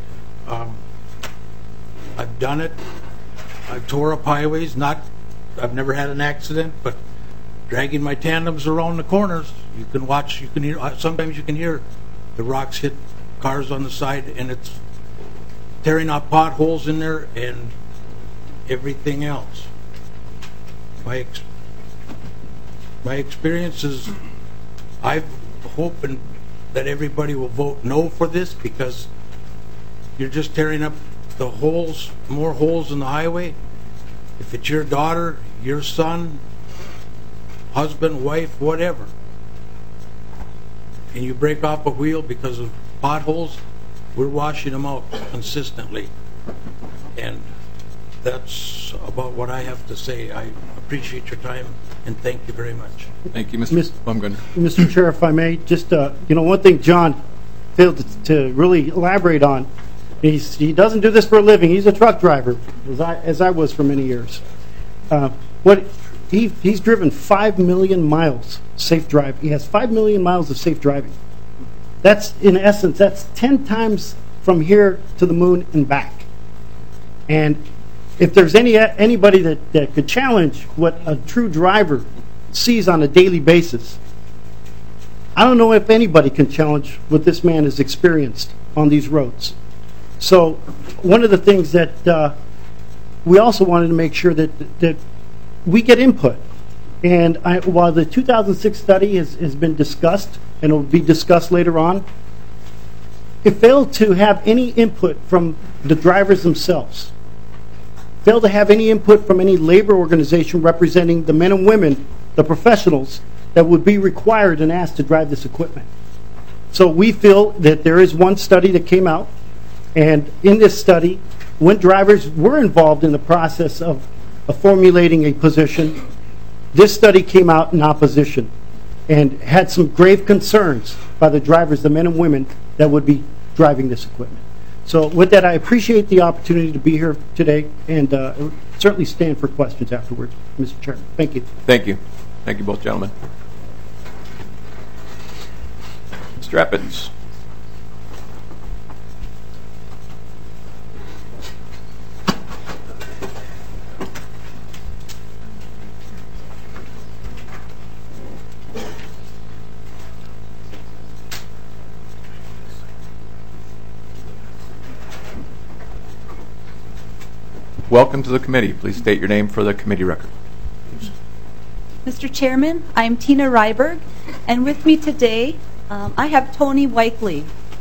I've done it. I've tore up highways. I've never had an accident, but dragging my tandems around the corners, you can watch, you can hear, sometimes you can hear the rocks hit cars on the side, and it's tearing out potholes in there and everything else. My experience is I'm hoping that everybody will vote no for this because you're just tearing up the holes, more holes in the highway. If it's your daughter, your son, husband, wife, whatever, and you break off a wheel because of potholes, we're washing them out consistently. And that's about what I have to say. I appreciate your time and thank you very much. Thank you, Mr. Bumgarner. Mr. Chair, if I may, just one thing John failed to really elaborate on. He doesn't do this for a living. He's a truck driver, as I was for many years. He's driven 5 million miles safe drive. He has 5 million miles of safe driving. That's, in essence, that's 10 times from here to the moon and back. And if there's anybody that could challenge what a true driver sees on a daily basis, I don't know if anybody can challenge what this man has experienced on these roads. So one of the things that we also wanted to make sure that we get input. And while the 2006 study has been discussed, and it will be discussed later on, it failed to have any input from the drivers themselves. Failed to have any input from any labor organization representing the men and women, the professionals, that would be required and asked to drive this equipment. So we feel that there is one study that came out, and in this study, when drivers were involved in the process of formulating a position, this study came out in opposition and had some grave concerns by the drivers, the men and women that would be driving this equipment. So with that, I appreciate the opportunity to be here today and certainly stand for questions afterwards, Mr. Chairman. Thank you. Thank you. Thank you both gentlemen. Mr. Eppins. Welcome to the committee. Please state your name for the committee record. Mr. Chairman, I'm Tina Ryberg, and with me today I have Tony Weikley.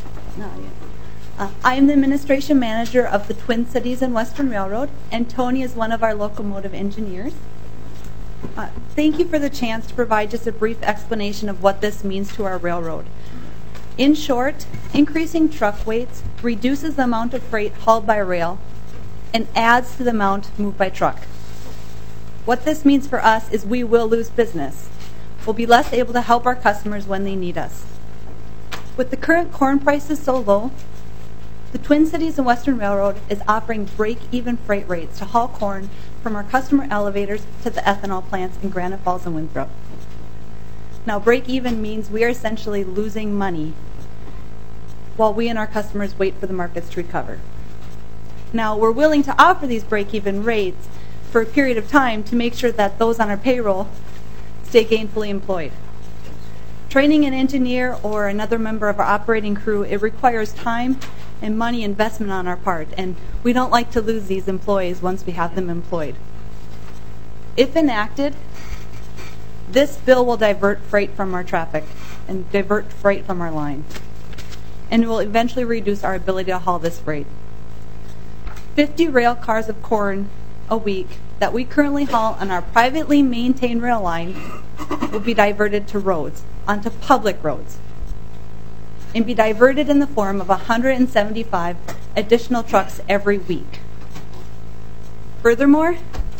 I am the administration manager of the Twin Cities and Western Railroad, and Tony is one of our locomotive engineers. Thank you for the chance to provide just a brief explanation of what this means to our railroad. In short, increasing truck weights reduces the amount of freight hauled by rail and adds to the amount moved by truck. What this means for us is we will lose business. We'll be less able to help our customers when they need us. With the current corn prices so low, the Twin Cities and Western Railroad is offering break-even freight rates to haul corn from our customer elevators to the ethanol plants in Granite Falls and Winthrop. Now, break-even means we are essentially losing money while we and our customers wait for the markets to recover. Now, we're willing to offer these break-even rates for a period of time to make sure that those on our payroll stay gainfully employed. Training an engineer or another member of our operating crew, it requires time and money investment on our part, and we don't like to lose these employees once we have them employed. If enacted, this bill will divert freight from our traffic and divert freight from our line, and it will eventually reduce our ability to haul this freight. 50 rail cars of corn a week that we currently haul on our privately maintained rail line will be diverted to roads, onto public roads, and be diverted in the form of 175 additional trucks every week. Furthermore,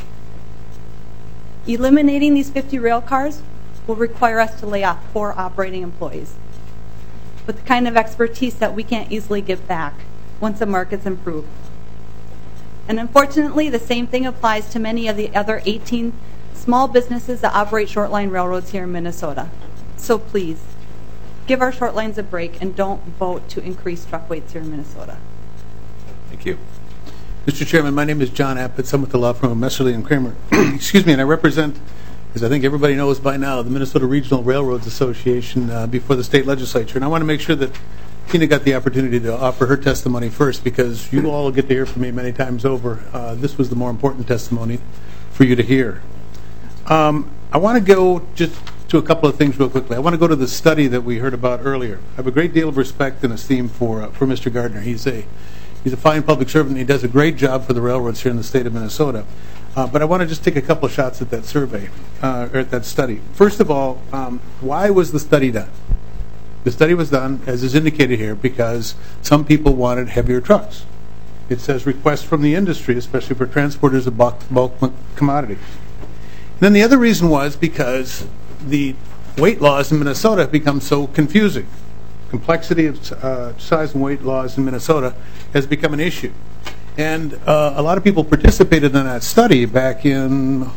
eliminating these 50 rail cars will require us to lay off 4 operating employees with the kind of expertise that we can't easily get back once the markets improve. And unfortunately, the same thing applies to many of the other 18 small businesses that operate short line railroads here in Minnesota. So please, give our short lines a break and don't vote to increase truck weights here in Minnesota. Thank you. Mr. Chairman, my name is John Appett. I'm with the law firm of Messerly and Kramer. Excuse me, and I represent, as I think everybody knows by now, the Minnesota Regional Railroads Association before the state legislature. And I want to make sure that Tina got the opportunity to offer her testimony first because you all get to hear from me many times over. This was the more important testimony for you to hear. I want to go just to a couple of things real quickly. I want to go to the study that we heard about earlier. I have a great deal of respect and esteem for Mr. Gardner. He's a fine public servant, and he does a great job for the railroads here in the state of Minnesota. But I want to just take a couple of shots at that survey, or at that study. First of all, why was the study done? The study was done, as is indicated here, because some people wanted heavier trucks. It says requests from the industry, especially for transporters of bulk commodities. And then the other reason was because the weight laws in Minnesota have become so confusing. Complexity of size and weight laws in Minnesota has become an issue. And a lot of people participated in that study back in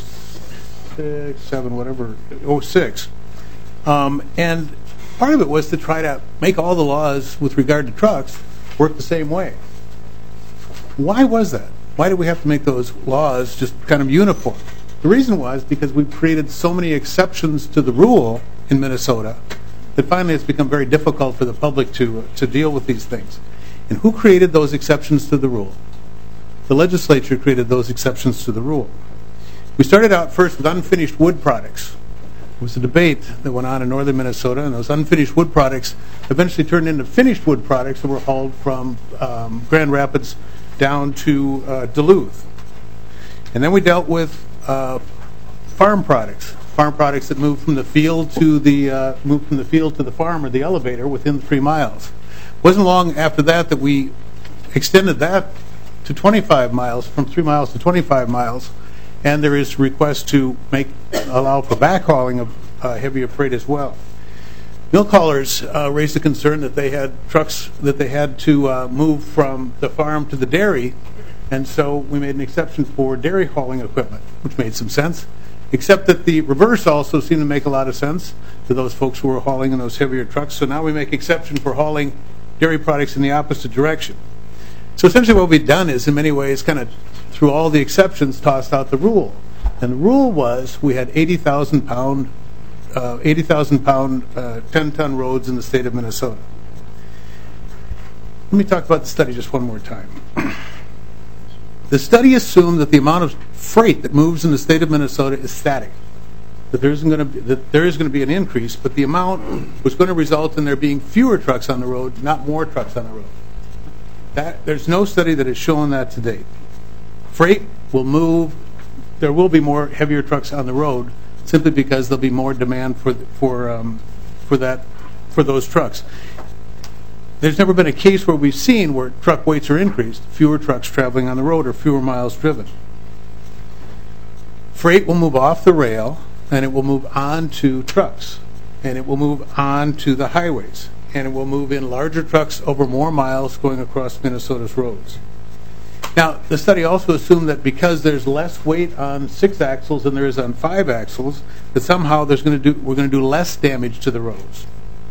06. And part of it was to try to make all the laws with regard to trucks work the same way. Why was that? Why did we have to make those laws just kind of uniform? The reason was because we've created so many exceptions to the rule in Minnesota that finally it's become very difficult for the public to deal with these things. And who created those exceptions to the rule? The legislature created those exceptions to the rule. We started out first with unfinished wood products. There was a debate that went on in northern Minnesota, and those unfinished wood products eventually turned into finished wood products that were hauled from Grand Rapids down to Duluth. And then we dealt with farm products that moved from the field to the farm or the elevator within 3 miles. It wasn't long after that that we extended that to 25 miles, from 3 miles to 25 miles, and there is request to allow for backhauling of heavier freight as well. Milk haulers raised the concern that they had trucks that they had to move from the farm to the dairy, and so we made an exception for dairy hauling equipment, which made some sense, except that the reverse also seemed to make a lot of sense to those folks who were hauling in those heavier trucks. So now we make exception for hauling dairy products in the opposite direction. So essentially what we've done is, in many ways, kind of through all the exceptions, tossed out the rule. And the rule was we had 80,000-pound 10-ton roads in the state of Minnesota. Let me talk about the study just one more time. The study assumed that the amount of freight that moves in the state of Minnesota is static, that there is going to be an increase, but the amount was going to result in there being fewer trucks on the road, not more trucks on the road. There's no study that has shown that to date. Freight will move. There will be more heavier trucks on the road simply because there'll be more demand for those trucks. There's never been a case where we've seen where truck weights are increased, fewer trucks traveling on the road or fewer miles driven. Freight will move off the rail, and it will move on to trucks, and it will move on to the highways, and it will move in larger trucks over more miles going across Minnesota's roads. Now, the study also assumed that because there's less weight on 6 axles than there is on 5 axles, that somehow we're going to do less damage to the roads.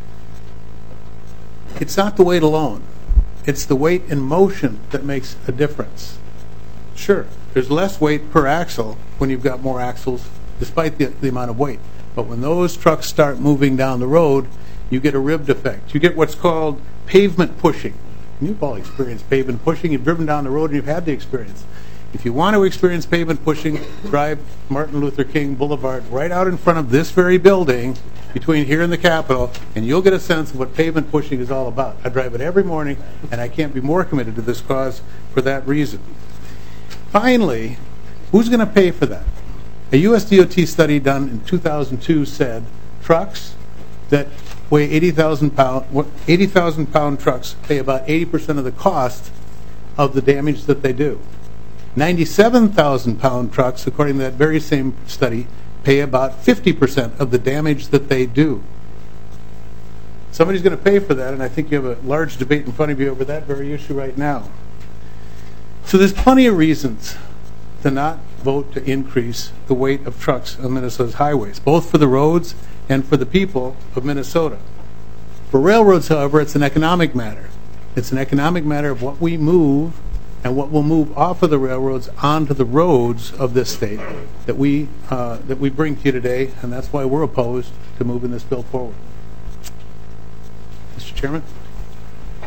It's not the weight alone. It's the weight in motion that makes a difference. Sure, there's less weight per axle when you've got more axles, despite the amount of weight. But when those trucks start moving down the road, you get a ribbed effect. You get what's called pavement pushing. And you've all experienced pavement pushing. You've driven down the road and you've had the experience. If you want to experience pavement pushing, drive Martin Luther King Boulevard right out in front of this very building between here and the Capitol, and you'll get a sense of what pavement pushing is all about. I drive it every morning, and I can't be more committed to this cause for that reason. Finally, who's going to pay for that? A U.S. DOT study done in 2002 said trucks that weigh 80,000-pound trucks pay about 80% of the cost of the damage that they do. 97,000-pound trucks, according to that very same study, pay about 50% of the damage that they do. Somebody's going to pay for that, and I think you have a large debate in front of you over that very issue right now. So there's plenty of reasons to not vote to increase the weight of trucks on Minnesota's highways, both for the roads and for the people of Minnesota. For railroads, however, it's an economic matter. It's an economic matter of what we move and what will move off of the railroads onto the roads of this state that we bring to you today, and that's why we're opposed to moving this bill forward. Mr. Chairman?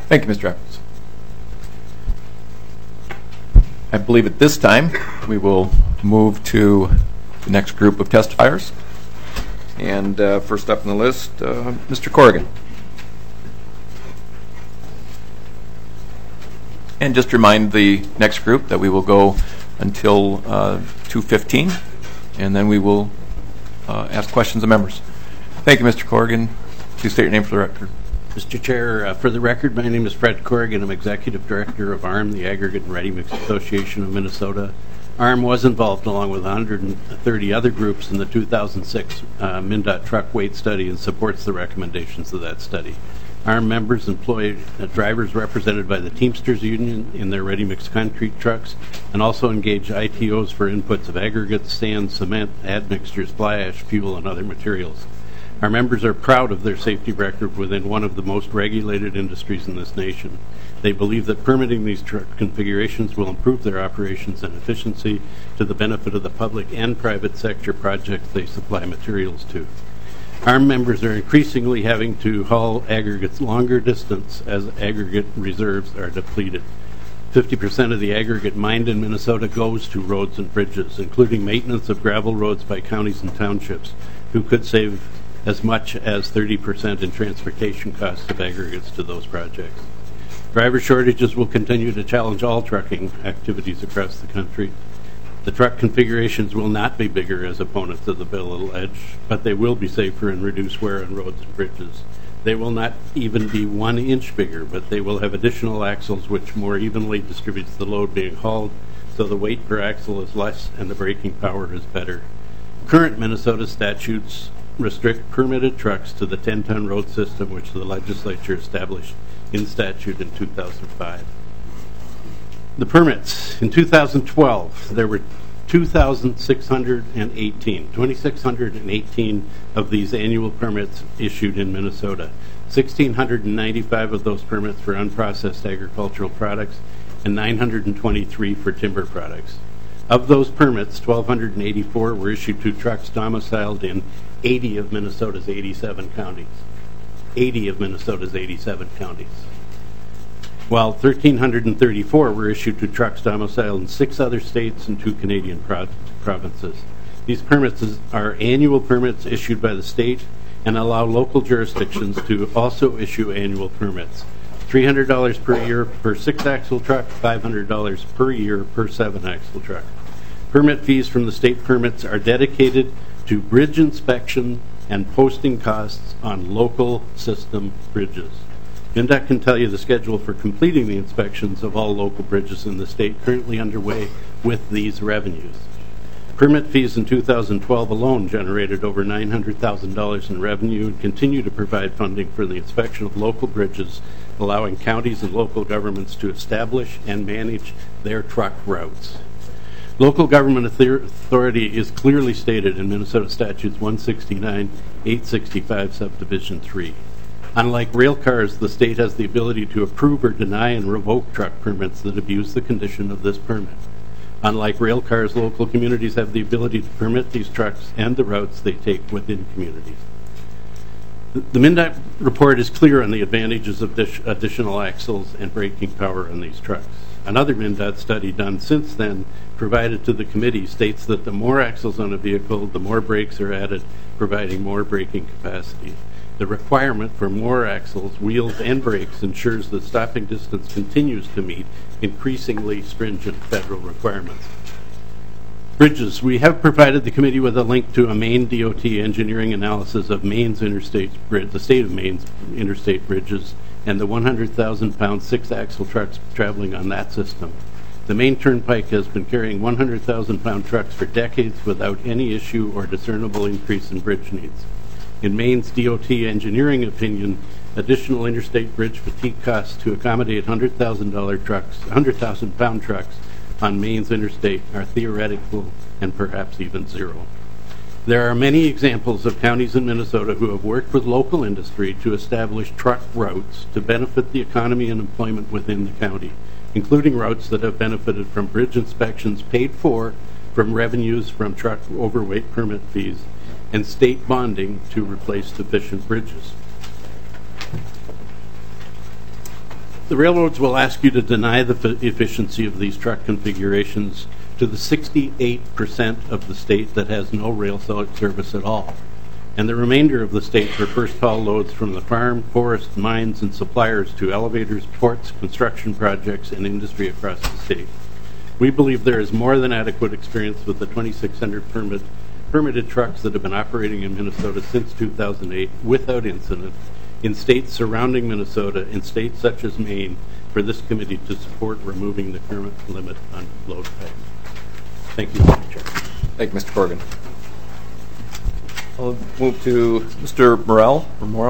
Thank you, Mr. Evans. I believe at this time we will move to the next group of testifiers. And first up on the list, Mr. Corrigan. And just remind the next group that we will go until 2:15, and then we will ask questions of members. Thank you, Mr. Corrigan. Please state your name for the record. Mr. Chair, for the record, my name is Fred Corrigan. I'm Executive Director of ARM, the Aggregate and Ready Mix Association of Minnesota. ARM was involved, along with 130 other groups, in the 2006 MnDOT truck weight study and supports the recommendations of that study. ARM members employ drivers represented by the Teamsters Union in their ready-mix concrete trucks and also engage ITOs for inputs of aggregates, sand, cement, admixtures, fly ash, fuel, and other materials. Our members are proud of their safety record within one of the most regulated industries in this nation. They believe that permitting these truck configurations will improve their operations and efficiency to the benefit of the public and private sector projects they supply materials to. Our members are increasingly having to haul aggregates longer distance as aggregate reserves are depleted. 50% of the aggregate mined in Minnesota goes to roads and bridges, including maintenance of gravel roads by counties and townships, who could save as much as 30% in transportation costs of aggregates to those projects. Driver shortages will continue to challenge all trucking activities across the country. The truck configurations will not be bigger, as opponents of the bill allege, but they will be safer and reduce wear on roads and bridges. They will not even be 1 inch bigger, but they will have additional axles which more evenly distributes the load being hauled, so the weight per axle is less and the braking power is better. Current Minnesota statutes restrict permitted trucks to the 10-ton road system, which the legislature established in statute in 2005. The permits. In 2012, there were 2,618 of these annual permits issued in Minnesota. 1,695 of those permits for unprocessed agricultural products and 923 for timber products. Of those permits, 1,284 were issued to trucks domiciled in 80 of Minnesota's 87 counties. 80 of Minnesota's 87 counties. While 1,334 were issued to trucks domiciled in 6 other states and 2 Canadian provinces. These permits are annual permits issued by the state and allow local jurisdictions to also issue annual permits. $300 per year per 6-axle truck, $500 per year per 7-axle truck. Permit fees from the state permits are dedicated to bridge inspection and posting costs on local system bridges. MnDOT can tell you the schedule for completing the inspections of all local bridges in the state currently underway with these revenues. Permit fees in 2012 alone generated over $900,000 in revenue and continue to provide funding for the inspection of local bridges, allowing counties and local governments to establish and manage their truck routes. Local government authority is clearly stated in Minnesota Statutes 169-865 Subdivision 3. Unlike rail cars, the state has the ability to approve or deny and revoke truck permits that abuse the condition of this permit. Unlike rail cars, local communities have the ability to permit these trucks and the routes they take within communities. The MnDOT report is clear on the advantages of additional axles and braking power on these trucks. Another MnDOT study done since then provided to the committee states that the more axles on a vehicle, the more brakes are added, providing more braking capacity. The requirement for more axles, wheels, and brakes ensures that stopping distance continues to meet increasingly stringent federal requirements. Bridges. We have provided the committee with a link to a Maine DOT engineering analysis of Maine's interstate bridge, the state of Maine's interstate bridges, and the 100,000-pound 6-axle trucks traveling on that system. The Maine Turnpike has been carrying 100,000-pound trucks for decades without any issue or discernible increase in bridge needs. In Maine's DOT engineering opinion, additional interstate bridge fatigue costs to accommodate 100,000-pound trucks on Maine's interstate are theoretical and perhaps even zero. There are many examples of counties in Minnesota who have worked with local industry to establish truck routes to benefit the economy and employment within the county, including routes that have benefited from bridge inspections paid for from revenues from truck overweight permit fees and state bonding to replace deficient bridges. The railroads will ask you to deny the efficiency of these truck configurations to the 68% of the state that has no rail service at all, and the remainder of the state for first haul loads from the farm, forest, mines, and suppliers to elevators, ports, construction projects, and industry across the state. We believe there is more than adequate experience with the 2,600 permitted trucks that have been operating in Minnesota since 2008 without incident in states surrounding Minnesota and states such as Maine for this committee to support removing the current limit on load pay. Thank you, Mr. Chair. Thank you, Mr. Corrigan. I'll move to Mr. Morrell.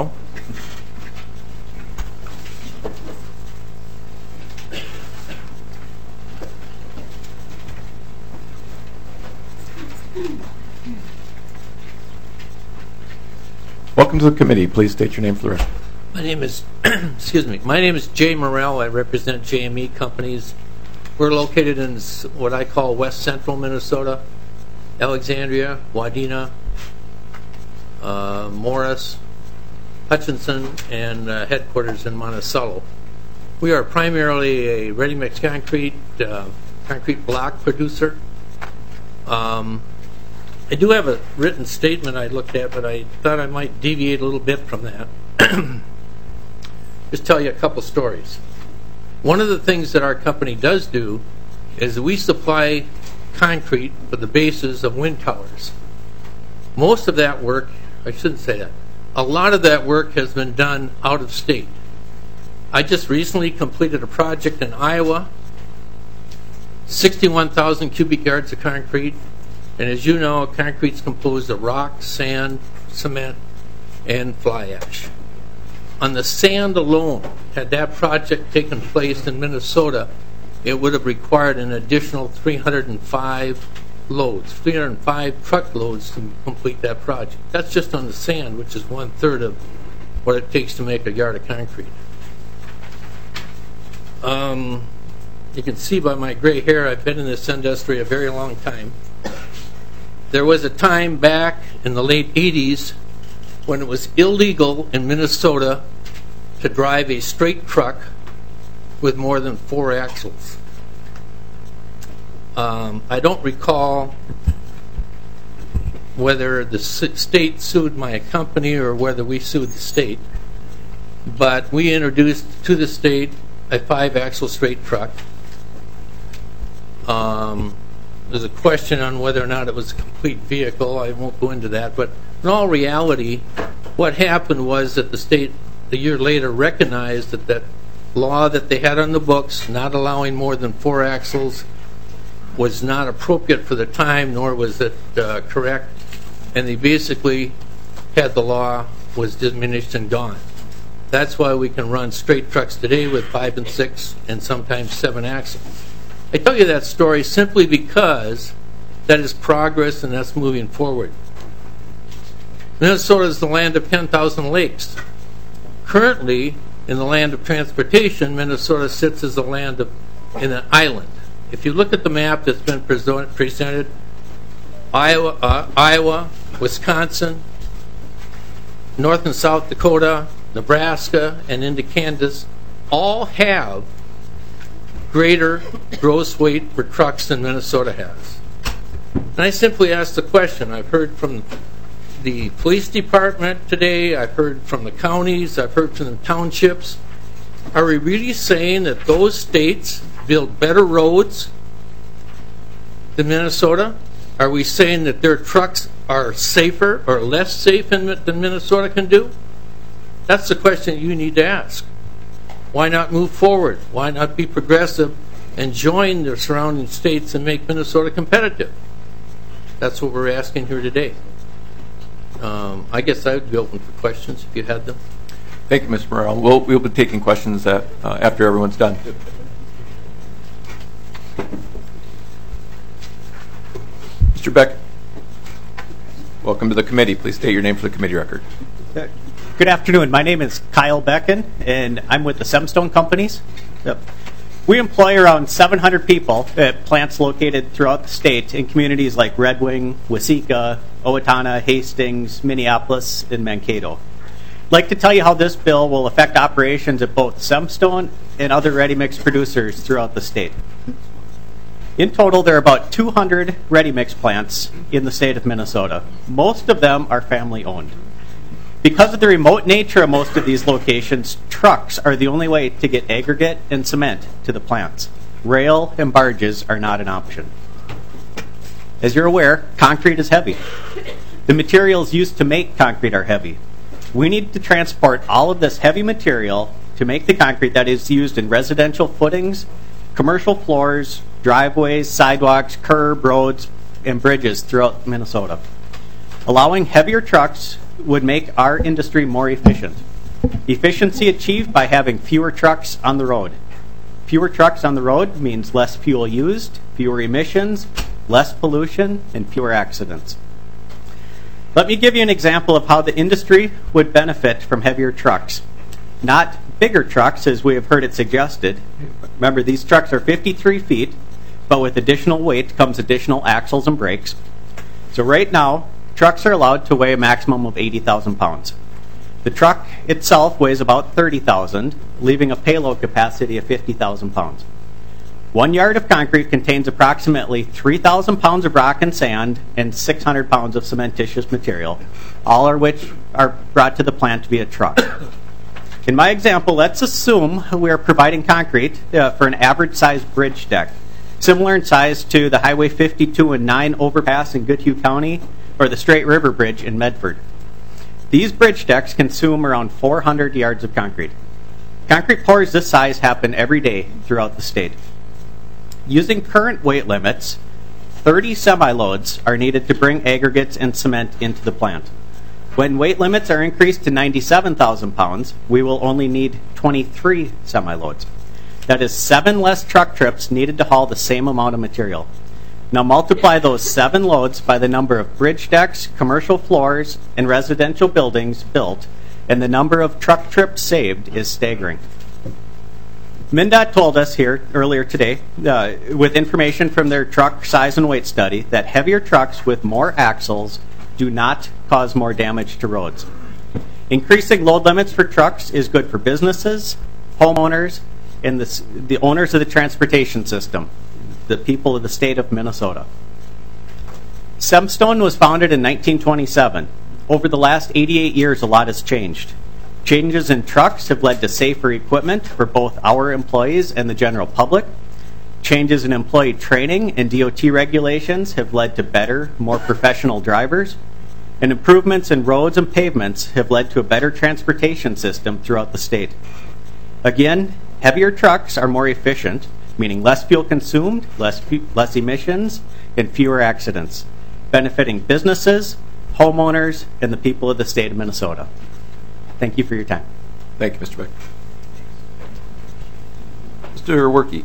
Welcome to the committee. Please state your name for the record. My name is, my name is Jay Morrell. I represent JME Companies. We're located in what I call West Central Minnesota, Alexandria, Wadena, Morris, Hutchinson, and headquarters in Monticello. We are primarily a ready-mix concrete block producer. I do have a written statement I looked at, but I thought I might deviate a little bit from that. Just tell you a couple stories. One of the things that our company does do is we supply concrete for the bases of wind towers. Most of that work, I shouldn't say that, a lot of that work has been done out of state. I just recently completed a project in Iowa, 61,000 cubic yards of concrete. And as you know, concrete's composed of rock, sand, cement, and fly ash. On the sand alone, had that project taken place in Minnesota, it would have required an additional 305 loads, 305 truckloads to complete that project. That's just on the sand, which is 1/3 of what it takes to make a yard of concrete. You can see by my gray hair, I've been in this industry a very long time. There was a time back in the late 80s when it was illegal in Minnesota to drive a straight truck with more than 4 axles. I don't recall whether the state sued my company or whether we sued the state, but we introduced to the state a 5-axle straight truck. There's a question on whether or not it was a complete vehicle. I won't go into that. But in all reality, what happened was that the state, a year later, recognized that that law that they had on the books, not allowing more than 4 axles, was not appropriate for the time, nor was it correct. And they basically had the law was diminished and gone. That's why we can run straight trucks today with 5 and 6 and sometimes 7 axles. I tell you that story simply because that is progress and that's moving forward. Minnesota is the land of 10,000 lakes. Currently, in the land of transportation, Minnesota sits as a land of in an island. If you look at the map that's been presented, Iowa, Wisconsin, North and South Dakota, Nebraska, and into Kansas all have greater gross weight for trucks than Minnesota has. And I simply ask the question. I've heard from the police department today, I've heard from the counties, I've heard from the townships. Are we really saying that those states build better roads than Minnesota? Are we saying that their trucks are safer or less safe than Minnesota can do? That's the question you need to ask. Why not move forward? Why not be progressive and join the surrounding states and make Minnesota competitive? That's what we're asking here today. I guess I would be open for questions if you had them. Thank you, Mr. Morrell. We'll be taking questions after everyone's done. Mr. Beck, welcome to the committee. Please state your name for the committee record. Good afternoon. My name is Kyle Becken, and I'm with the Semstone Companies. We employ around 700 people at plants located throughout the state in communities like Red Wing, Waseca, Owatonna, Hastings, Minneapolis, and Mankato. like to tell you how this bill will affect operations at both Semstone and other ready-mix producers throughout the state. In total, there are about 200 ready-mix plants in the state of Minnesota. Most of them are family-owned. Because of the remote nature of most of these locations, trucks are the only way to get aggregate and cement to the plants. Rail and barges are not an option. As you're aware, concrete is heavy. The materials used to make concrete are heavy. We need to transport all of this heavy material to make the concrete that is used in residential footings, commercial floors, driveways, sidewalks, curb, roads, and bridges throughout Minnesota. Allowing heavier trucks would make our industry more efficient. Efficiency achieved by having fewer trucks on the road. Fewer trucks on the road means less fuel used, fewer emissions, less pollution, and fewer accidents. Let me give you an example of how the industry would benefit from heavier trucks. Not bigger trucks, as we have heard it suggested. Remember, these trucks are 53 feet, but with additional weight comes additional axles and brakes. So right now, trucks are allowed to weigh a maximum of 80,000 pounds. The truck itself weighs about 30,000, leaving a payload capacity of 50,000 pounds. 1 yard of concrete contains approximately 3,000 pounds of rock and sand and 600 pounds of cementitious material, all of which are brought to the plant via truck. In my example, let's assume we are providing concrete for an average-sized bridge deck, similar in size to the Highway 52 and 9 overpass in Goodhue County or the Straight River Bridge in Medford. These bridge decks consume around 400 yards of concrete. Concrete pours this size happen every day throughout the state. Using current weight limits, 30 semi-loads are needed to bring aggregates and cement into the plant. When weight limits are increased to 97,000 pounds, we will only need 23 semi-loads. That is 7 less truck trips needed to haul the same amount of material. Now multiply those 7 loads by the number of bridge decks, commercial floors, and residential buildings built, and the number of truck trips saved is staggering. MnDOT told us here earlier today, with information from their truck size and weight study, that heavier trucks with more axles do not cause more damage to roads. Increasing load limits for trucks is good for businesses, homeowners, and the owners of the transportation system, the people of the state of Minnesota. Semstone was founded in 1927. Over the last 88 years, a lot has changed. Changes in trucks have led to safer equipment for both our employees and the general public. Changes in employee training and DOT regulations have led to better, more professional drivers. And improvements in roads and pavements have led to a better transportation system throughout the state. Again, heavier trucks are more efficient, meaning less fuel consumed, less emissions, and fewer accidents, benefiting businesses, homeowners, and the people of the state of Minnesota. Thank you for your time. Thank you, Mr. Beck. Mr. Werke.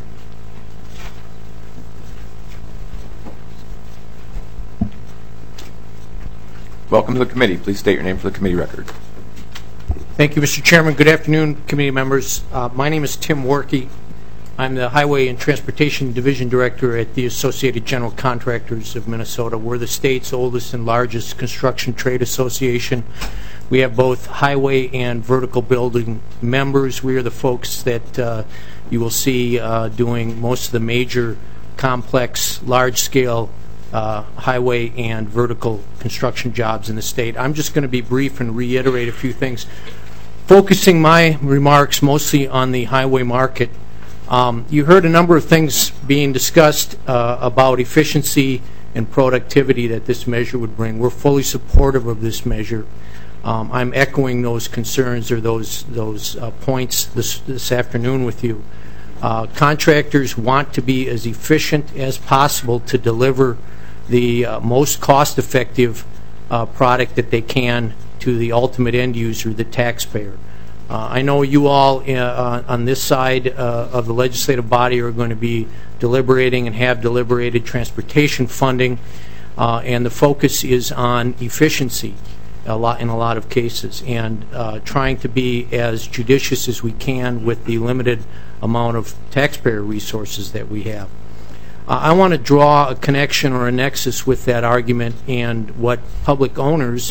Welcome to the committee. Please state your name for the committee record. Thank you, Mr. Chairman. Good afternoon, committee members. My name is Tim Werke. I'm the Highway and Transportation Division Director at the Associated General Contractors of Minnesota. We're the state's oldest and largest construction trade association. We have both highway and vertical building members. We are the folks that you will see doing most of the major, complex, large-scale highway and vertical construction jobs in the state. I'm just going to be brief and reiterate a few things, focusing my remarks mostly on the highway market. You heard a number of things being discussed about efficiency and productivity that this measure would bring. We're fully supportive of this measure. I'm echoing those concerns or those points this afternoon with you. Contractors want to be as efficient as possible to deliver the most cost-effective product that they can to the ultimate end user, the taxpayer. I know you all on this side of the legislative body are going to be deliberating and have deliberated transportation funding, and the focus is on efficiency in a lot of cases, and trying to be as judicious as we can with the limited amount of taxpayer resources that we have. I want to draw a connection or a nexus with that argument and what public owners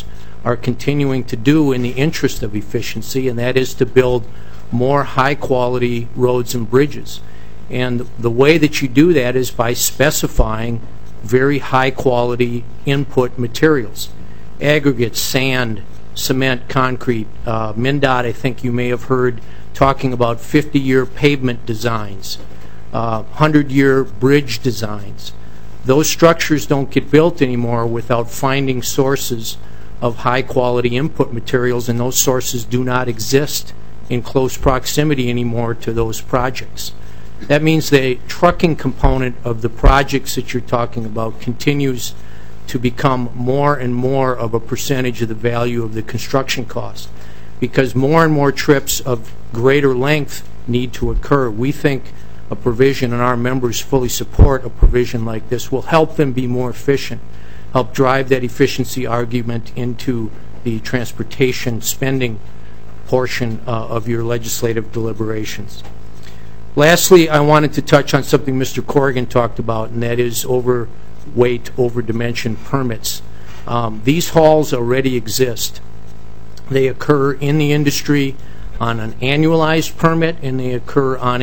are continuing to do in the interest of efficiency, and that is to build more high-quality roads and bridges. And the way that you do that is by specifying very high-quality input materials. Aggregates, sand, cement, concrete. MnDOT, I think you may have heard, talking about 50-year pavement designs, 100-year bridge designs. Those structures don't get built anymore without finding sources of high-quality input materials, and those sources do not exist in close proximity anymore to those projects. That means the trucking component of the projects that you're talking about continues to become more and more of a percentage of the value of the construction cost, because more and more trips of greater length need to occur. We think a provision, and our members fully support a provision like this, will help them be more efficient, help drive that efficiency argument into the transportation spending portion of your legislative deliberations. Lastly, I wanted to touch on something Mr. Corrigan talked about, and that is overweight, over-dimension permits. These hauls already exist. They occur in the industry on an annualized permit, and they occur on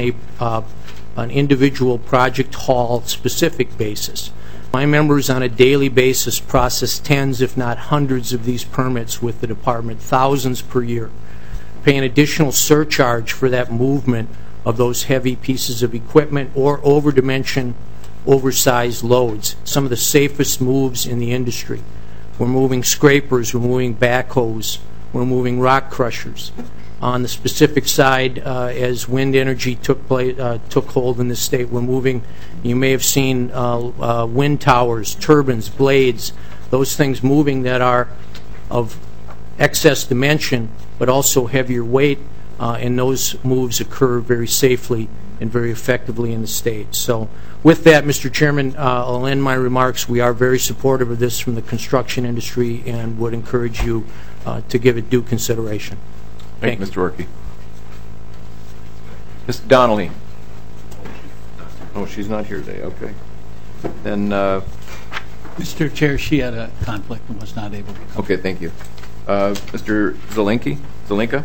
an individual project haul specific basis. My members on a daily basis process tens, if not hundreds, of these permits with the department, thousands per year, pay an additional surcharge for that movement of those heavy pieces of equipment or over-dimension, oversized loads, some of the safest moves in the industry. We're moving scrapers, we're moving backhoes, we're moving rock crushers. On the specific side, as wind energy took hold in this state, we're moving, you may have seen wind towers, turbines, blades, those things moving that are of excess dimension but also heavier weight, and those moves occur very safely and very effectively in the state. So with that, Mr. Chairman, I'll end my remarks. We are very supportive of this from the construction industry and would encourage you to give it due consideration. Thank you, Mr. Orkey. Ms. Donnelly. Oh, she's not here today. Okay. Then, Mr. Chair, she had a conflict and was not able to come. Okay, thank you. Mr. Zelinka?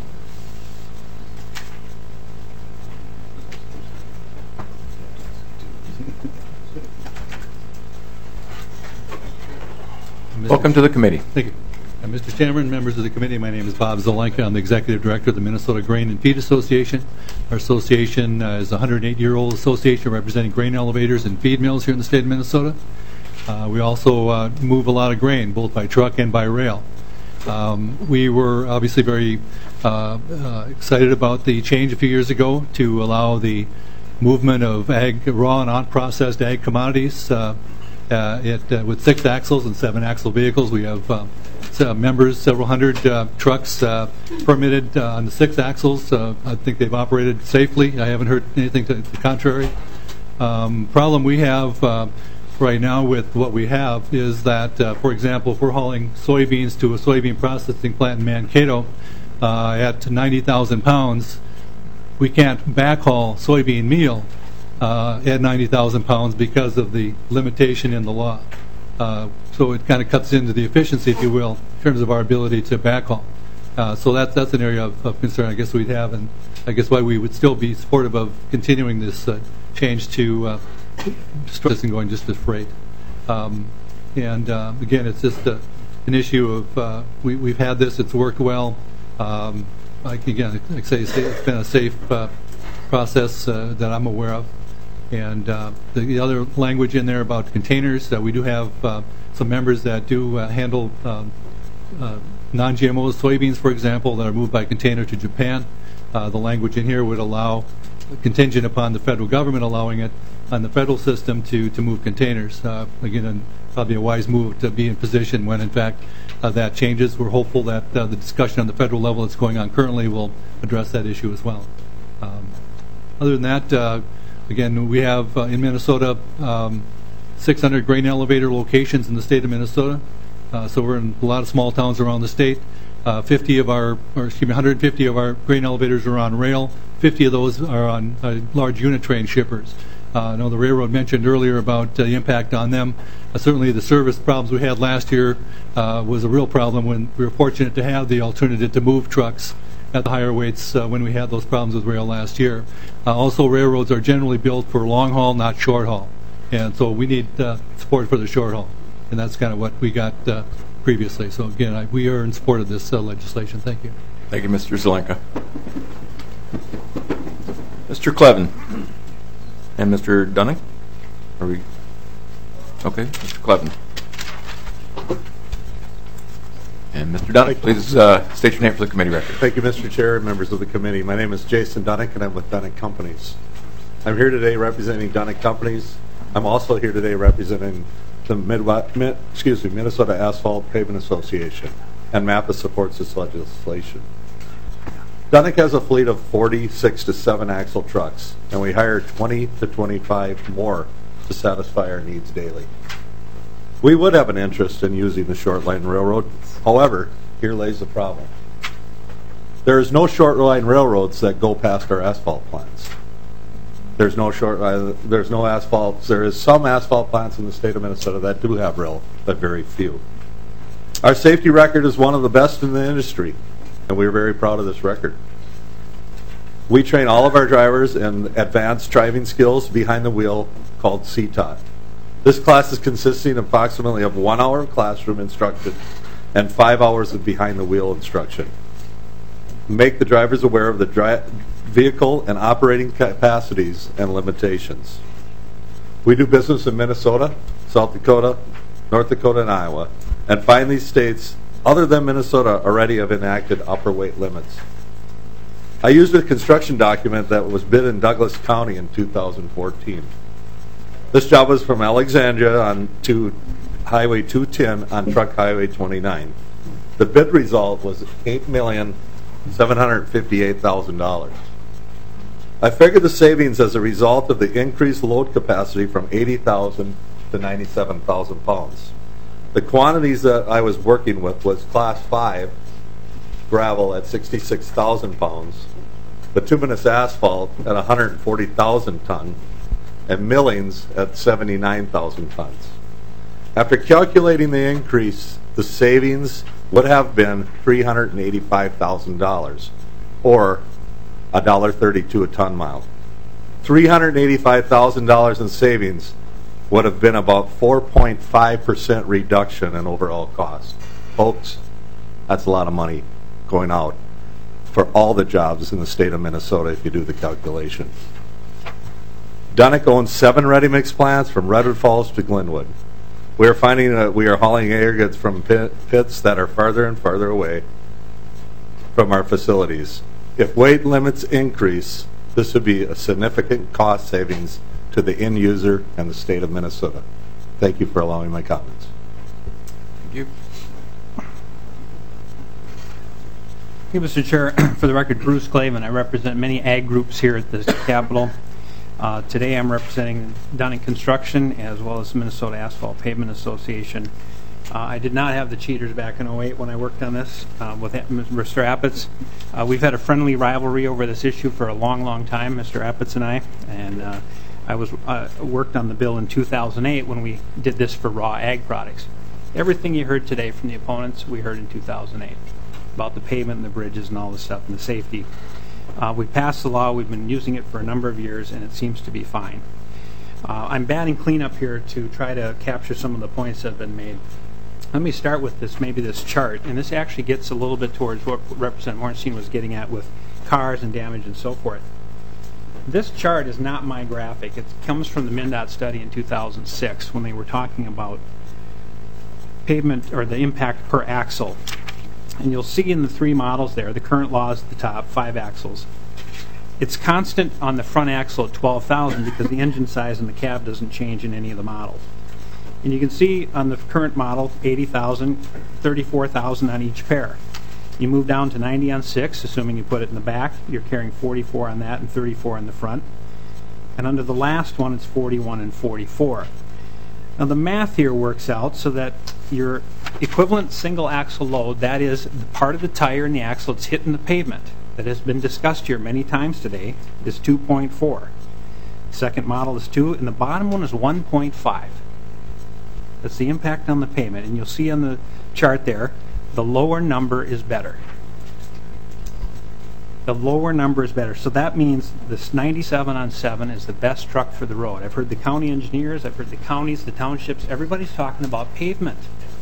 Welcome to the committee. Thank you. Mr. Chairman, members of the committee, my name is Bob Zelenka. I'm the Executive Director of the Minnesota Grain and Feed Association. Our association is a 108-year-old association representing grain elevators and feed mills here in the state of Minnesota. We also move a lot of grain, both by truck and by rail. We were obviously very excited about the change a few years ago to allow the movement of raw and unprocessed ag commodities with 6 axles and 7 axle vehicles. We have members, several hundred trucks permitted on the 6 axles. I think they've operated safely. I haven't heard anything to the contrary. Problem we have right now with what we have is that, for example, if we're hauling soybeans to a soybean processing plant in Mankato at 90,000 pounds, we can't backhaul soybean meal at 90,000 pounds because of the limitation in the law. So it kind of cuts into the efficiency, if you will, in terms of our ability to backhaul. So that's an area of concern I guess we'd have, and I guess why we would still be supportive of continuing this change to and going just to freight. And again, it's just an issue of we've had this, it's worked well. Like I say, it's been a safe process that I'm aware of. And the other language in there about containers, we do have some members that do handle non-GMO soybeans, for example, that are moved by container to Japan. The language in here would allow, contingent upon the federal government allowing it on the federal system to move containers. Again, probably a wise move to be in position when, in fact, that changes. We're hopeful that the discussion on the federal level that's going on currently will address that issue as well. Other than that, again, we have in Minnesota 600 grain elevator locations in the state of Minnesota. So we're in a lot of small towns around the state. 150 of our grain elevators are on rail. 50 of those are on large unit train shippers. I know the railroad mentioned earlier about the impact on them. Certainly the service problems we had last year was a real problem when we were fortunate to have the alternative to move trucks at the higher weights when we had those problems with rail last year. Also, railroads are generally built for long haul, not short haul. And so we need support for the short haul. And that's kind of what we got previously. So again, we are in support of this legislation. Thank you. Thank you, Mr. Zelenka. Mr. Clevin and Mr. Dunning? Are we okay? Mr. Clevin. And Mr. Dunning, please state your name for the committee record. Thank you, Mr. Chair and members of the committee. My name is Jason Dunning, and I'm with Dunning Companies. I'm here today representing Dunning Companies. I'm also here today representing the Minnesota Asphalt Pavement Association, and MAPA supports this legislation. Dunning has a fleet of 46 to 7 axle trucks, and we hire 20 to 25 more to satisfy our needs daily. We would have an interest in using the short line railroad. However, here lays the problem. There is no short line railroads that go past our asphalt plants. There's no asphalt. There is some asphalt plants in the state of Minnesota that do have rail, but very few. Our safety record is one of the best in the industry, and we're very proud of this record. We train all of our drivers in advanced driving skills behind the wheel called CTOT. This class is consisting approximately of 1 hour of classroom instruction and 5 hours of behind the wheel instruction. Make the drivers aware of the vehicle and operating capacities and limitations. We do business in Minnesota, South Dakota, North Dakota, and Iowa, and find these states other than Minnesota already have enacted upper weight limits. I used a construction document that was bid in Douglas County in 2014. This job was from Alexandria on to Highway 210 on Truck Highway 29. The bid result was $8,758,000. I figured the savings as a result of the increased load capacity from 80,000 to 97,000 pounds. The quantities that I was working with was Class 5 gravel at 66,000 pounds, bituminous asphalt at 140,000 tons, and millings at 79,000 tons. After calculating the increase, the savings would have been $385,000, or $1.32 a ton mile. $385,000 in savings would have been about 4.5% reduction in overall cost. Folks, that's a lot of money going out for all the jobs in the state of Minnesota if you do the calculation. Dunning owns 7 ready-mix plants from Redwood Falls to Glenwood. We are finding that we are hauling aggregates from pits that are farther and farther away from our facilities. If weight limits increase, this would be a significant cost savings to the end user and the state of Minnesota. Thank you for allowing my comments. Thank you. Hey, Mr. Chair, for the record, Bruce Clavin. I represent many ag groups here at the Capitol. Today I'm representing Dunning Construction as well as Minnesota Asphalt Pavement Association. I did not have the cheaters back in 2008 when I worked on this with Mr. Appetz. We've had a friendly rivalry over this issue for a long, long time, Mr. Appetz and I. And I worked on the bill in 2008 when we did this for raw ag products. Everything you heard today from the opponents, we heard in 2008 about the pavement and the bridges and all this stuff and the safety. We passed the law. We've been using it for a number of years, and it seems to be fine. I'm batting cleanup here to try to capture some of the points that have been made. Let me start with this chart, and this actually gets a little bit towards what Representative Hornstein was getting at with cars and damage and so forth. This chart is not my graphic. It comes from the MnDOT study in 2006 when they were talking about pavement or the impact per axle. And you'll see in the 3 models there, the current law is at the top, 5 axles. It's constant on the front axle at 12,000 because the engine size and the cab doesn't change in any of the models. And you can see on the current model, 80,000, 34,000 on each pair. You move down to 90 on 6, assuming you put it in the back, you're carrying 44 on that and 34 in the front. And under the last one, it's 41 and 44. Now the math here works out so that your equivalent single axle load, that is the part of the tire and the axle that's hitting the pavement, that has been discussed here many times today, is 2.4. Second model is 2, and the bottom one is 1.5. That's the impact on the pavement, and you'll see on the chart there, the lower number is better. The lower number is better. So that means this 97 on 7 is the best truck for the road. I've heard the county engineers, I've heard the counties, the townships, everybody's talking about pavement.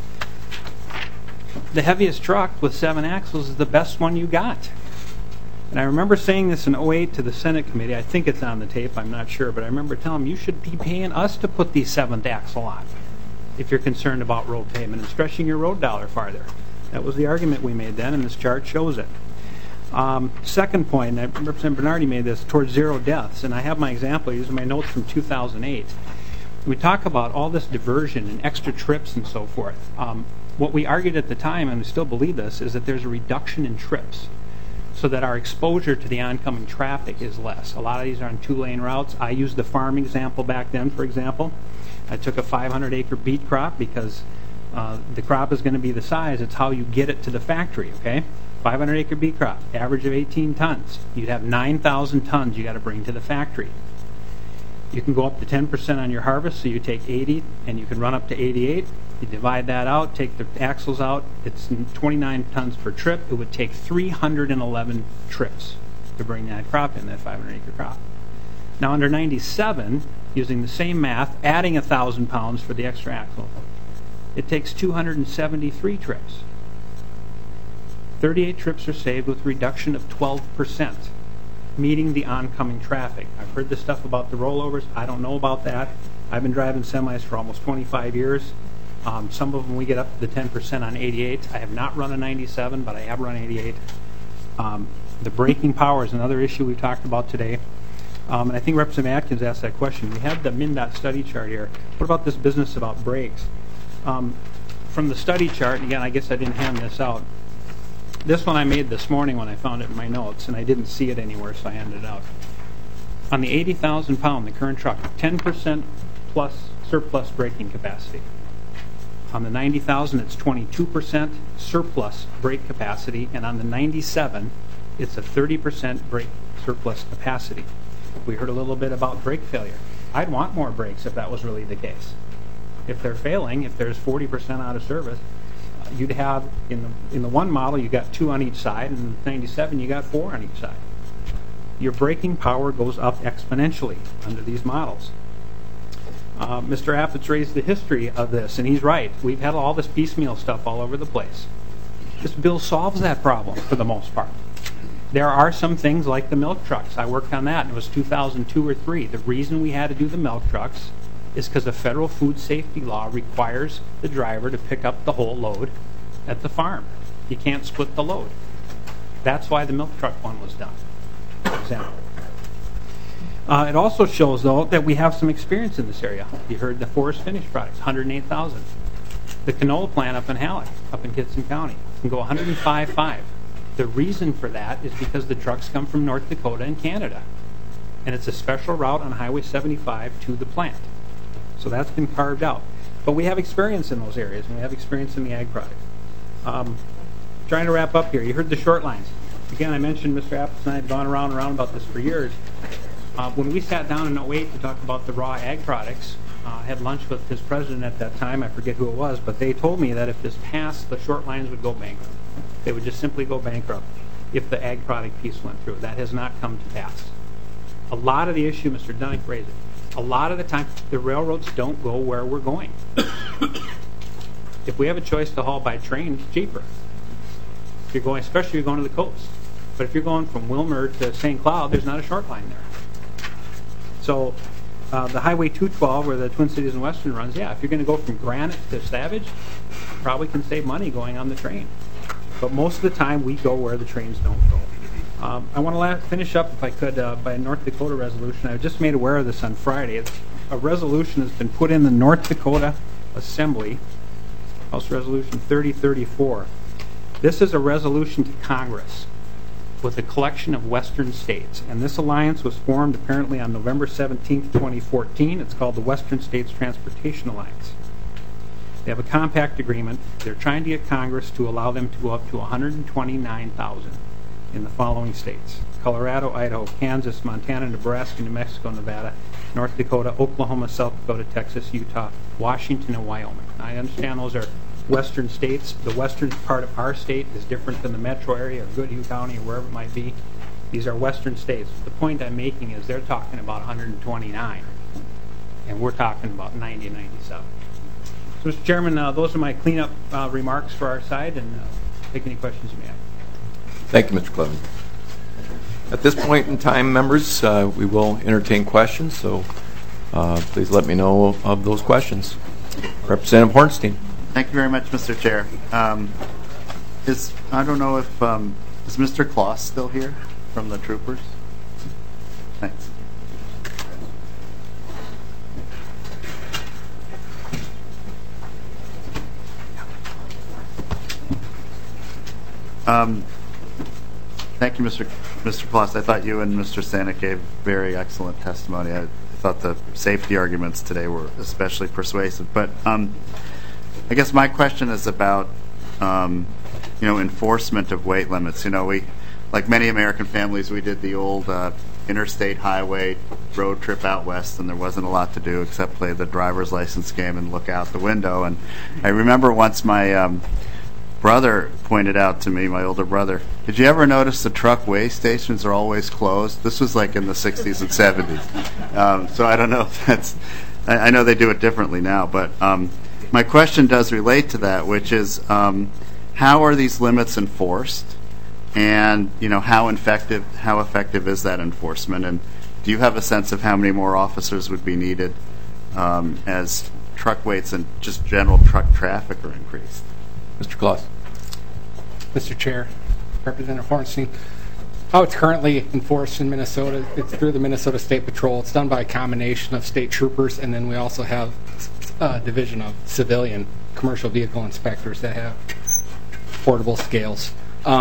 The heaviest truck with 7 axles is the best one you got. And I remember saying this in 08 to the Senate committee. I think it's on the tape, I'm not sure, but I remember telling them, you should be paying us to put the 7th axle on if you're concerned about road pavement and stretching your road dollar farther. That was the argument we made then, and this chart shows it. Second point, and Representative Bernardi made this, towards 0 deaths, and I have my example, using my notes from 2008. We talk about all this diversion and extra trips and so forth. What we argued at the time, and we still believe this, is that there's a reduction in trips so that our exposure to the oncoming traffic is less. A lot of these are on 2-lane routes. I used the farm example back then, for example. I took a 500-acre beet crop because the crop is going to be the size. It's how you get it to the factory, okay? 500-acre beet crop, average of 18 tons. You'd have 9,000 tons you got to bring to the factory. You can go up to 10% on your harvest, so you take 80 and you can run up to 88. You divide that out, take the axles out, it's 29 tons per trip. It would take 311 trips to bring that crop in, that 500-acre crop. Now under 97, using the same math, adding 1,000 pounds for the extra axle, it takes 273 trips. 38 trips are saved with a reduction of 12%, meeting the oncoming traffic. I've heard this stuff about the rollovers. I don't know about that. I've been driving semis for almost 25 years. Some of them we get up to the 10% on 88. I have not run a 97, but I have run 88. The braking power is another issue we've talked about today. And I think Representative Atkins asked that question. We have the MnDOT study chart here. What about this business about brakes? From the study chart, and again, I guess I didn't hand this out. This one I made this morning when I found it in my notes, and I didn't see it anywhere, so I handed it out. On the 80,000 pound, the current truck, 10% plus surplus braking capacity. On the 90,000, it's 22% surplus brake capacity, and on the 97, it's a 30% brake surplus capacity. We heard a little bit about brake failure. I'd want more brakes if that was really the case. If they're failing, if there's 40% out of service, you'd have, in the one model, you got 2 on each side, and in the 97, you got 4 on each side. Your braking power goes up exponentially under these models. Mr. Appett's raised the history of this, and he's right. We've had all this piecemeal stuff all over the place. This bill solves that problem for the most part. There are some things like the milk trucks. I worked on that, and it was 2002 or 3. The reason we had to do the milk trucks is because the federal food safety law requires the driver to pick up the whole load at the farm. You can't split the load. That's why the milk truck one was done, for example. It also shows, though, that we have some experience in this area. You heard the Forest Finish products, 108,000. The canola plant up in Halleck, up in Kitson County, can go 105.5. The reason for that is because the trucks come from North Dakota and Canada. And it's a special route on Highway 75 to the plant. So that's been carved out. But we have experience in those areas, and we have experience in the ag product. Trying to wrap up here. You heard the short lines. Again, I mentioned Mr. Apple and I have gone around and around about this for years. When we sat down in 08 to talk about the raw ag products, I had lunch with his president at that time. I forget who it was, but they told me that if this passed, the short lines would go bankrupt. They would just simply go bankrupt if the ag product piece went through. That has not come to pass. A lot of the issue, Mr. Dunnick raised it, a lot of the time, the railroads don't go where we're going. If we have a choice to haul by train, it's cheaper. If you're going, especially if you're going to the coast. But if you're going from Wilmer to St. Cloud, there's not a short line there. So the Highway 212, where the Twin Cities and Western runs, yeah, if you're going to go from Granite to Savage, you probably can save money going on the train. But most of the time, we go where the trains don't go. I want to finish up, if I could, by a North Dakota resolution. I was just made aware of this on Friday. It's a resolution that's been put in the North Dakota Assembly, House Resolution 3034. This is a resolution to Congress with a collection of Western states. And this alliance was formed apparently on November 17, 2014. It's called the Western States Transportation Alliance. They have a compact agreement. They're trying to get Congress to allow them to go up to 129,000 in the following states: Colorado, Idaho, Kansas, Montana, Nebraska, New Mexico, Nevada, North Dakota, Oklahoma, South Dakota, Texas, Utah, Washington, and Wyoming. I understand those are western states. The western part of our state is different than the metro area or Goodhue County or wherever it might be. These are western states. The point I'm making is they're talking about 129, and we're talking about 90 and 97. So, Mr. Chairman, those are my cleanup remarks for our side, and take any questions you may have. Thank you, Mr. Clevin. At this point in time, members, we will entertain questions, so please let me know of those questions. Representative Hornstein. Thank you very much, Mr. Chair. I don't know if is Mr. Kloss still here from the troopers? Thanks. Thank you, Mr. Kloss. I thought you and Mr. Stanek gave very excellent testimony. I thought the safety arguments today were especially persuasive. But I guess my question is about enforcement of weight limits. We, like many American families, we did the old interstate highway road trip out west, and there wasn't a lot to do except play the driver's license game and look out the window. And I remember once my brother pointed out to me, my older brother, did you ever notice the truck weigh stations are always closed? This was like in the 60s and 70s. So I don't know if that's, I know they do it differently now, but my question does relate to that, which is how are these limits enforced? And how effective is that enforcement? And do you have a sense of how many more officers would be needed as truck weights and just general truck traffic are increased? Mr. Kloss. Mr. Chair, Representative Hornstein, how it's currently enforced in Minnesota, it's through the Minnesota State Patrol. It's done by a combination of state troopers, and then we also have a division of civilian commercial vehicle inspectors that have portable scales.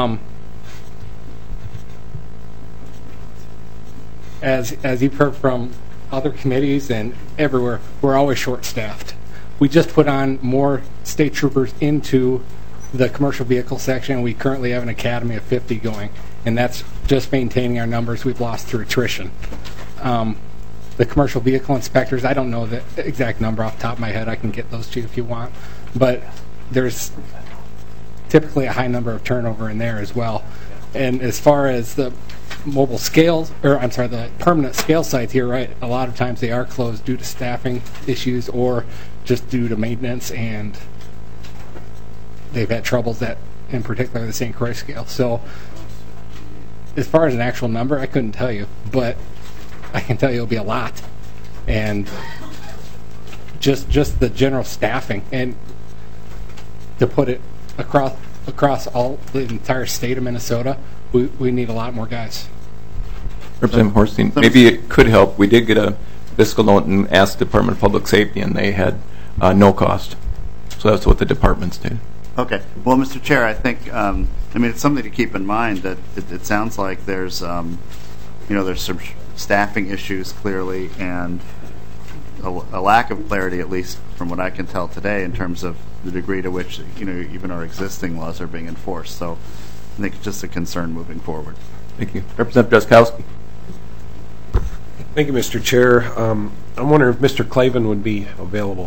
As you've heard from other committees and everywhere, we're always short-staffed. We just put on more state troopers into the commercial vehicle section. We currently have an academy of 50 going, and that's just maintaining our numbers we've lost through attrition. The commercial vehicle inspectors, I don't know the exact number off the top of my head. I can get those to you if you want. But there's typically a high number of turnover in there as well. And as far as the mobile scales, the permanent scale sites here, right, a lot of times they are closed due to staffing issues or just due to maintenance, and they've had troubles that, in particular, the St. Croix scale. So as far as an actual number, I couldn't tell you, but I can tell you it'll be a lot. And just the general staffing, and to put it across all the entire state of Minnesota, we need a lot more guys. Representative Hornstein, maybe it could help. We did get a fiscal note and asked the Department of Public Safety, and they had no cost. So that's what the departments did. Okay. Well, Mr. Chair, I think it's something to keep in mind that it sounds like there's there's some staffing issues clearly, and a lack of clarity, at least from what I can tell today, in terms of the degree to which even our existing laws are being enforced. So I think it's just a concern moving forward. Thank you. Representative Drazkowski. Thank you, Mr. Chair. I'm wondering if Mr. Clavin would be available.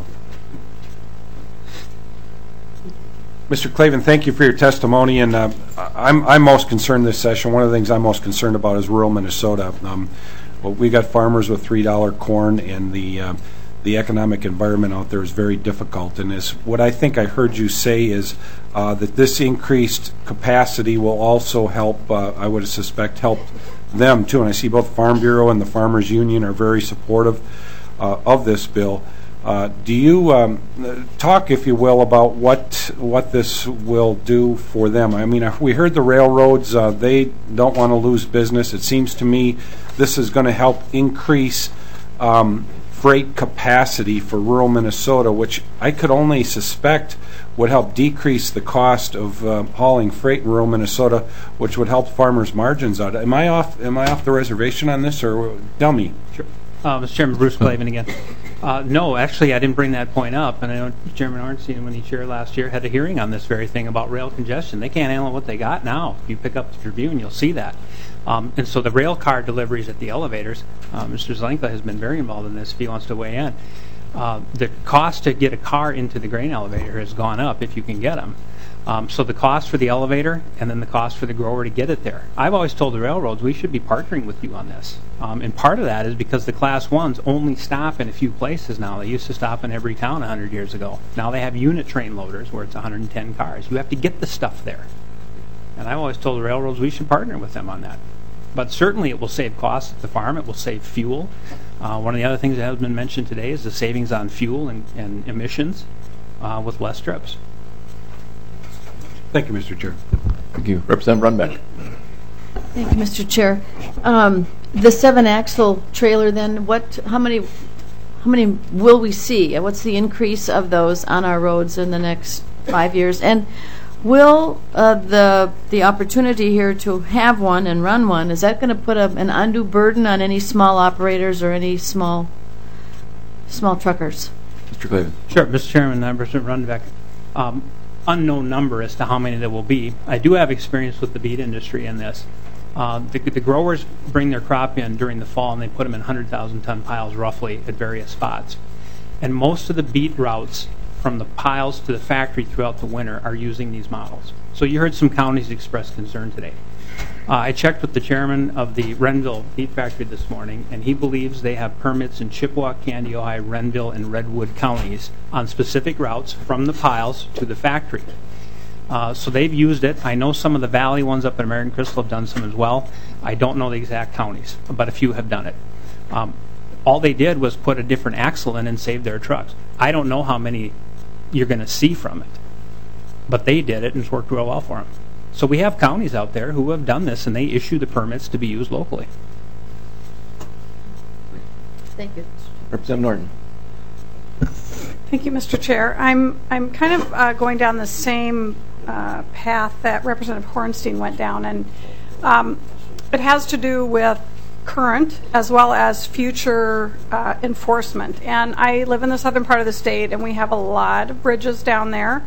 Mr. Clavin, thank you for your testimony, and I'm most concerned this session. One of the things I'm most concerned about is rural Minnesota. We got farmers with $3 corn, and the economic environment out there is very difficult. And what I think I heard you say is that this increased capacity will also help, I would suspect, help them too. And I see both Farm Bureau and the Farmers Union are very supportive of this bill. Do you talk, if you will, about what this will do for them? I mean, we heard the railroads, they don't want to lose business. It seems to me this is going to help increase freight capacity for rural Minnesota, which I could only suspect would help decrease the cost of hauling freight in rural Minnesota, which would help farmers' margins out. Am I off the reservation on this, or tell me? Sure. Mr. Chairman, Bruce Clavin again. No, actually, I didn't bring that point up, and I know Chairman Ornstein, when he chaired last year, had a hearing on this very thing about rail congestion. They can't handle what they got now. If you pick up the Tribune, you'll see that. And so the rail car deliveries at the elevators, Mr. Zelenka has been very involved in this if he wants to weigh in. The cost to get a car into the grain elevator has gone up if you can get them. So the cost for the elevator and then the cost for the grower to get it there. I've always told the railroads we should be partnering with you on this. And part of that is because the Class 1s only stop in a few places now. They used to stop in every town 100 years ago. Now they have unit train loaders where it's 110 cars. You have to get the stuff there. And I've always told the railroads we should partner with them on that. But certainly it will save costs at the farm. It will save fuel. One of the other things that has been mentioned today is the savings on fuel and emissions with less trips. Thank you, Mr. Chair. Thank you. Representative Runbeck. Thank you, Mr. Chair. The 7-axle trailer, then, how many will we see? What's the increase of those on our roads in the next 5 years? And will the opportunity here to have one and run one, is that going to put an undue burden on any small operators or any small truckers? Mr. Clavin. Sure, Mr. Chairman, Representative Runbeck. Unknown number as to how many there will be. I do have experience with the beet industry in this. The growers bring their crop in during the fall and they put them in 100,000-ton piles roughly at various spots. And most of the beet routes from the piles to the factory throughout the winter are using these models. So you heard some counties express concern today. I checked with the chairman of the Renville beet factory this morning, and he believes they have permits in Chippewa, Candy, Ojai, Renville, and Redwood counties on specific routes from the piles to the factory. So they've used it. I know some of the Valley ones up at American Crystal have done some as well. I don't know the exact counties, but a few have done it. All they did was put a different axle in and save their trucks. I don't know how many you're going to see from it, but they did it and it's worked real well for them. So we have counties out there who have done this, and they issue the permits to be used locally. Thank you. Representative Norton. Thank you, Mr. Chair. I'm kind of going down the same path that Representative Hornstein went down, and it has to do with current as well as future enforcement. And I live in the southern part of the state, and we have a lot of bridges down there.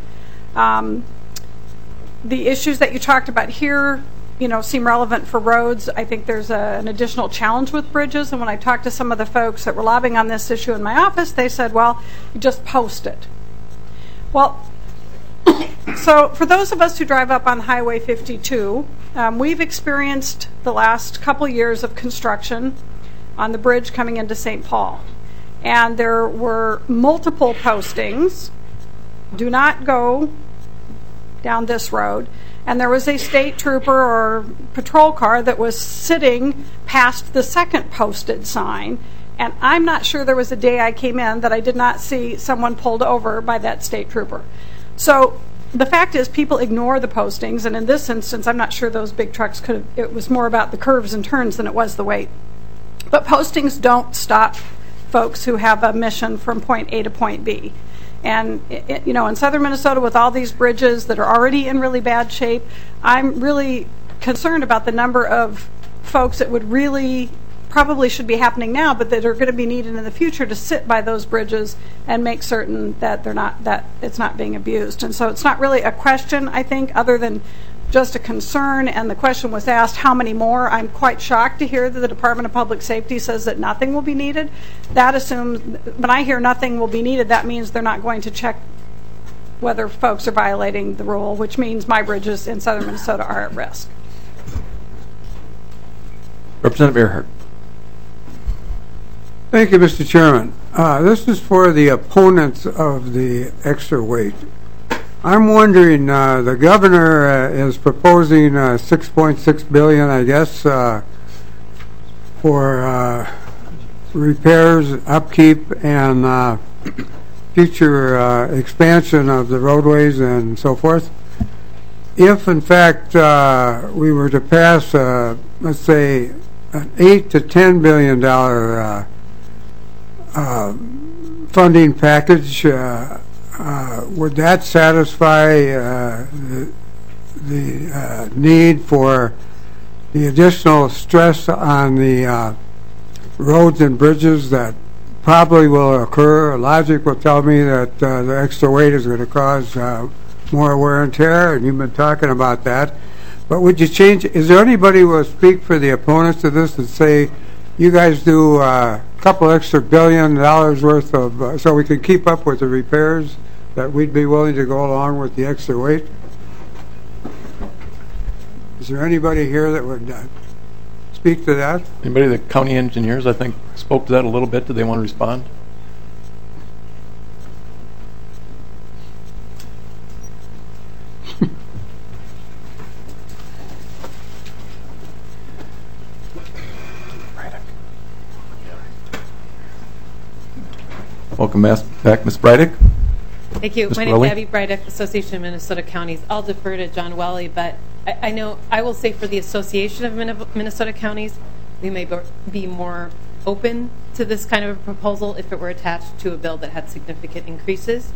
The issues that you talked about here, seem relevant for roads. I think there's an additional challenge with bridges. And when I talked to some of the folks that were lobbying on this issue in my office, they said, well, you just post it. Well, so for those of us who drive up on Highway 52, we've experienced the last couple years of construction on the bridge coming into St. Paul. And there were multiple postings. Do not go down this road, and there was a state trooper or patrol car that was sitting past the second posted sign, and I'm not sure there was a day I came in that I did not see someone pulled over by that state trooper. So the fact is people ignore the postings, and in this instance I'm not sure those big trucks could have, it was more about the curves and turns than it was the weight. But postings don't stop folks who have a mission from point A to point B. And, in southern Minnesota with all these bridges that are already in really bad shape, I'm really concerned about the number of folks that would really probably should be happening now, but that are going to be needed in the future to sit by those bridges and make certain that it's not being abused. And so it's not really a question, I think, other than just a concern, and the question was asked, how many more? I'm quite shocked to hear that the Department of Public Safety says that nothing will be needed. That assumes, when I hear nothing will be needed, that means they're not going to check whether folks are violating the rule, which means my bridges in southern Minnesota are at risk. Representative Earhart. Thank you, Mr. Chairman. This is for the opponents of the extra weight. I'm wondering, the governor is proposing $6.6 billion, I guess, for repairs, upkeep, and future expansion of the roadways and so forth. If, in fact, we were to pass, let's say, an $8 to $10 billion funding package, would that satisfy the need for the additional stress on the roads and bridges that probably will occur. Logic will tell me that the extra weight is going to cause more wear and tear, and you've been talking about that. But would you change? Is there anybody who will speak for the opponents of this and say, you guys do a couple extra $1 billion worth of, so we can keep up with the repairs, that we'd be willing to go along with the extra weight? Is there anybody here that would speak to that? Anybody? The county engineers, I think, spoke to that a little bit. Do they want to respond? Welcome back, Ms. Breidick. Thank you. Ms. My name is Welly. Abby Breidick, Association of Minnesota Counties. I'll defer to John Welly, but I know I will say for the Association of Minnesota Counties, we may be more open to this kind of a proposal if it were attached to a bill that had significant increases.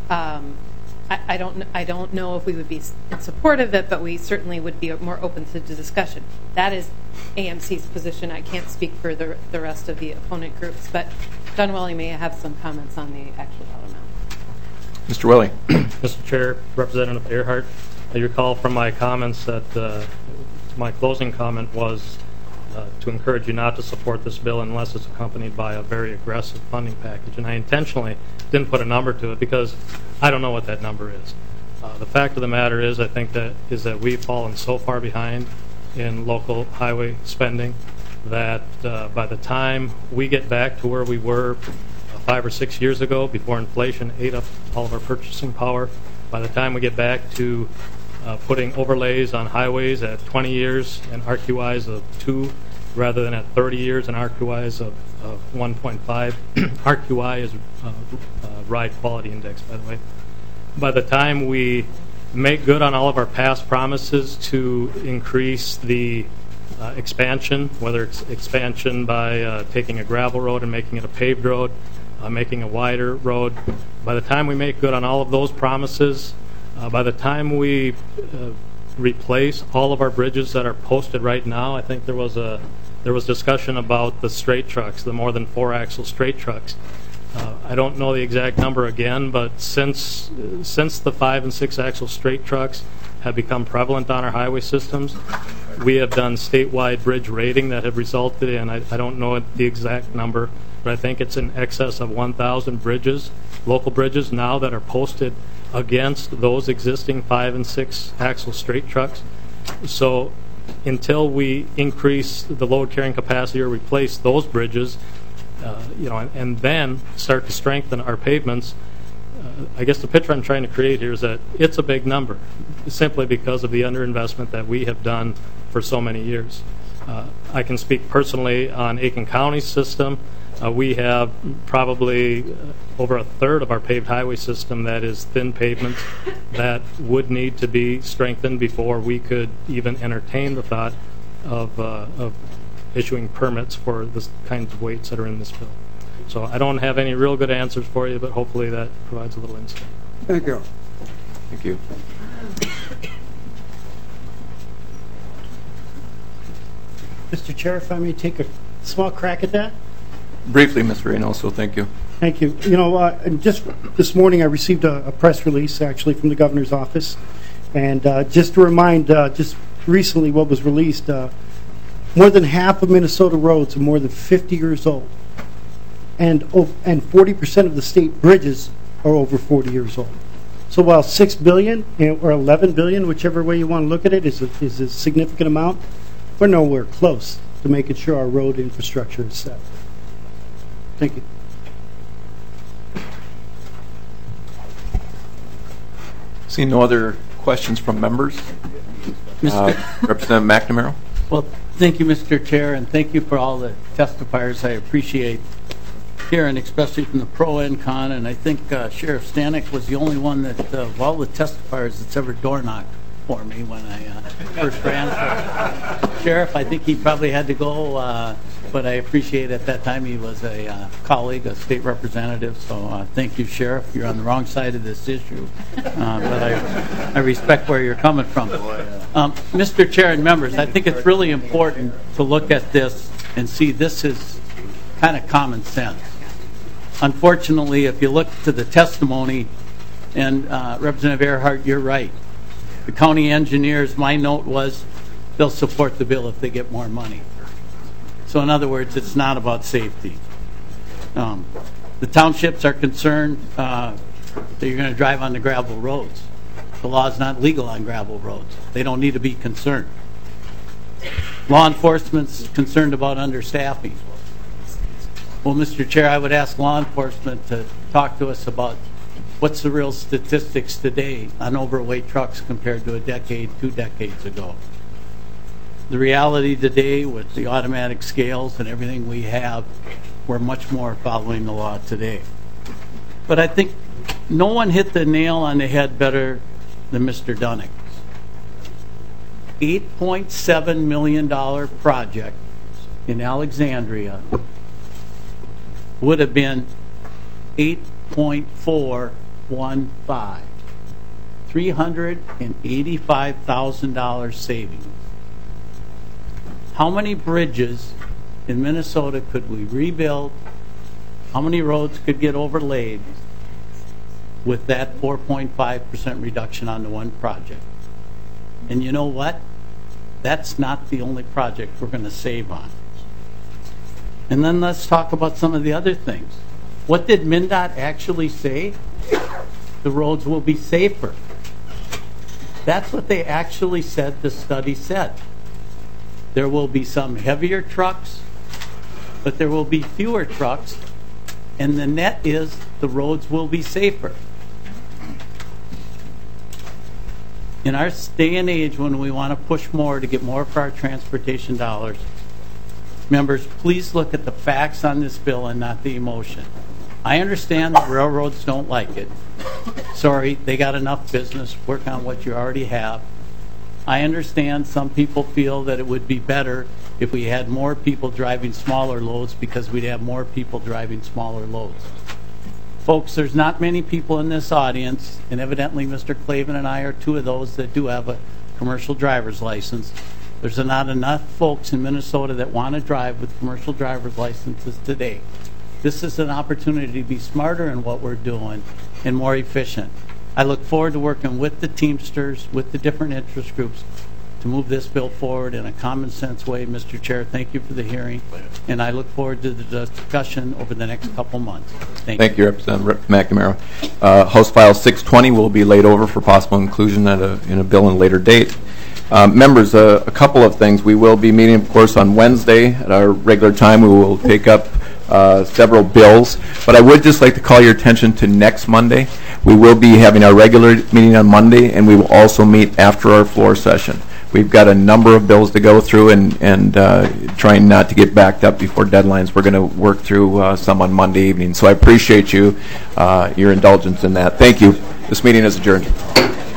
I don't know if we would be in support of it, but we certainly would be more open to the discussion. That is AMC's position. I can't speak for the rest of the opponent groups, but John Welly may have some comments on the actual dollar amount. Mr. Welly. Mr. Chair, Representative Earhart, you recall from my comments that my closing comment was to encourage you not to support this bill unless it's accompanied by a very aggressive funding package. And I intentionally didn't put a number to it because I don't know what that number is. The fact of the matter is, I think that we've fallen so far behind in local highway spending that by the time we get back to where we were 5 or 6 years ago, before inflation ate up all of our purchasing power, by the time we get back to putting overlays on highways at 20 years and RQIs of 2 rather than at 30 years and RQIs of 1.5. RQI is Ride Quality Index, by the way. By the time we make good on all of our past promises to increase the expansion, whether it's expansion by taking a gravel road and making it a paved road, making a wider road, by the time we make good on all of those promises, by the time we replace all of our bridges that are posted right now, I think there was discussion about the straight trucks, the more than 4-axle straight trucks. I don't know the exact number again, but since the 5 and 6-axle straight trucks have become prevalent on our highway systems, we have done statewide bridge rating that have resulted in, I don't know the exact number, but I think it's in excess of 1,000 bridges, local bridges now, that are posted against those existing 5 and 6-axle straight trucks. So until we increase the load carrying capacity or replace those bridges, and then start to strengthen our pavements, I guess the picture I'm trying to create here is that it's a big number, simply because of the underinvestment that we have done for so many years. I can speak personally on Aiken County's system. We have probably over a third of our paved highway system that is thin pavement that would need to be strengthened before we could even entertain the thought of issuing permits for the kinds of weights that are in this bill. So I don't have any real good answers for you, but hopefully that provides a little insight. Thank you. Thank you. Mr. Chair, if I may take a small crack at that? Briefly, Mr. Reynoso, thank you. Thank you. Just this morning I received a press release, actually, from the governor's office. And just to remind, just recently what was released, more than half of Minnesota roads are more than 50 years old. And 40% of the state bridges are over 40 years old. So while $6 billion or $11 billion, whichever way you want to look at it, is a significant amount, we're nowhere close to making sure our road infrastructure is set. Thank you. See no other questions from members. Representative McNamara. Well, thank you, Mr. Chair, and thank you for all the testifiers. I appreciate hearing, especially from the pro and con. And I think Sheriff Stanek was the only one that, of all the testifiers, that's ever door knocked for me when I first ran. So, Sheriff, I think he probably had to go, but I appreciate at that time he was a colleague, a state representative. So thank you, Sheriff. You're on the wrong side of this issue, but I respect where you're coming from. Mr. Chair and members, I think it's really important to look at this and see this is kind of common sense. unfortunately, if you look to the testimony, and Representative Earhart, you're right. The county engineers, my note was, they'll support the bill if they get more money. So in other words, it's not about safety. The townships are concerned that you're going to drive on the gravel roads. The law is not legal on gravel roads. They don't need to be concerned. Law enforcement's concerned about understaffing. Well, Mr. Chair, I would ask law enforcement to talk to us about what's the real statistics today on overweight trucks compared to a decade, 2 decades ago. The reality today with the automatic scales and everything we have, we're much more following the law today. But I think no one hit the nail on the head better than Mr. Dunick. $8.7 million project in Alexandria would have been $8.415. $385,000 savings. How many bridges in Minnesota could we rebuild? How many roads could get overlaid with that 4.5% reduction on the one project? And you know what? That's not the only project we're going to save on. And then let's talk about some of the other things. What did MnDOT actually say? The roads will be safer. That's what they actually said the study said. There will be some heavier trucks, but there will be fewer trucks, and the net is the roads will be safer. In our day and age when we want to push more to get more for our transportation dollars, members, please look at the facts on this bill and not the emotion. I understand the railroads don't like it. Sorry, they got enough business. Work on what you already have. I understand some people feel that it would be better if we had more people driving smaller loads because we'd have more people driving smaller loads. Folks, there's not many people in this audience, and evidently Mr. Clavin and I are two of those that do have a commercial driver's license. There's not enough folks in Minnesota that want to drive with commercial driver's licenses today. This is an opportunity to be smarter in what we're doing and more efficient. I look forward to working with the Teamsters, with the different interest groups, to move this bill forward in a common sense way. Mr. Chair, thank you for the hearing, and I look forward to the discussion over the next couple months. Thank you, Representative McNamara. House File 620 will be laid over for possible inclusion in a bill at a later date. Members, a couple of things. We will be meeting, of course, on Wednesday at our regular time. We will take up several bills, but I would just like to call your attention to next Monday. We will be having our regular meeting on Monday, and we will also meet after our floor session. We've got a number of bills to go through and trying not to get backed up before deadlines. We're going to work through some on Monday evening. So I appreciate your indulgence in that. Thank you. This meeting is adjourned.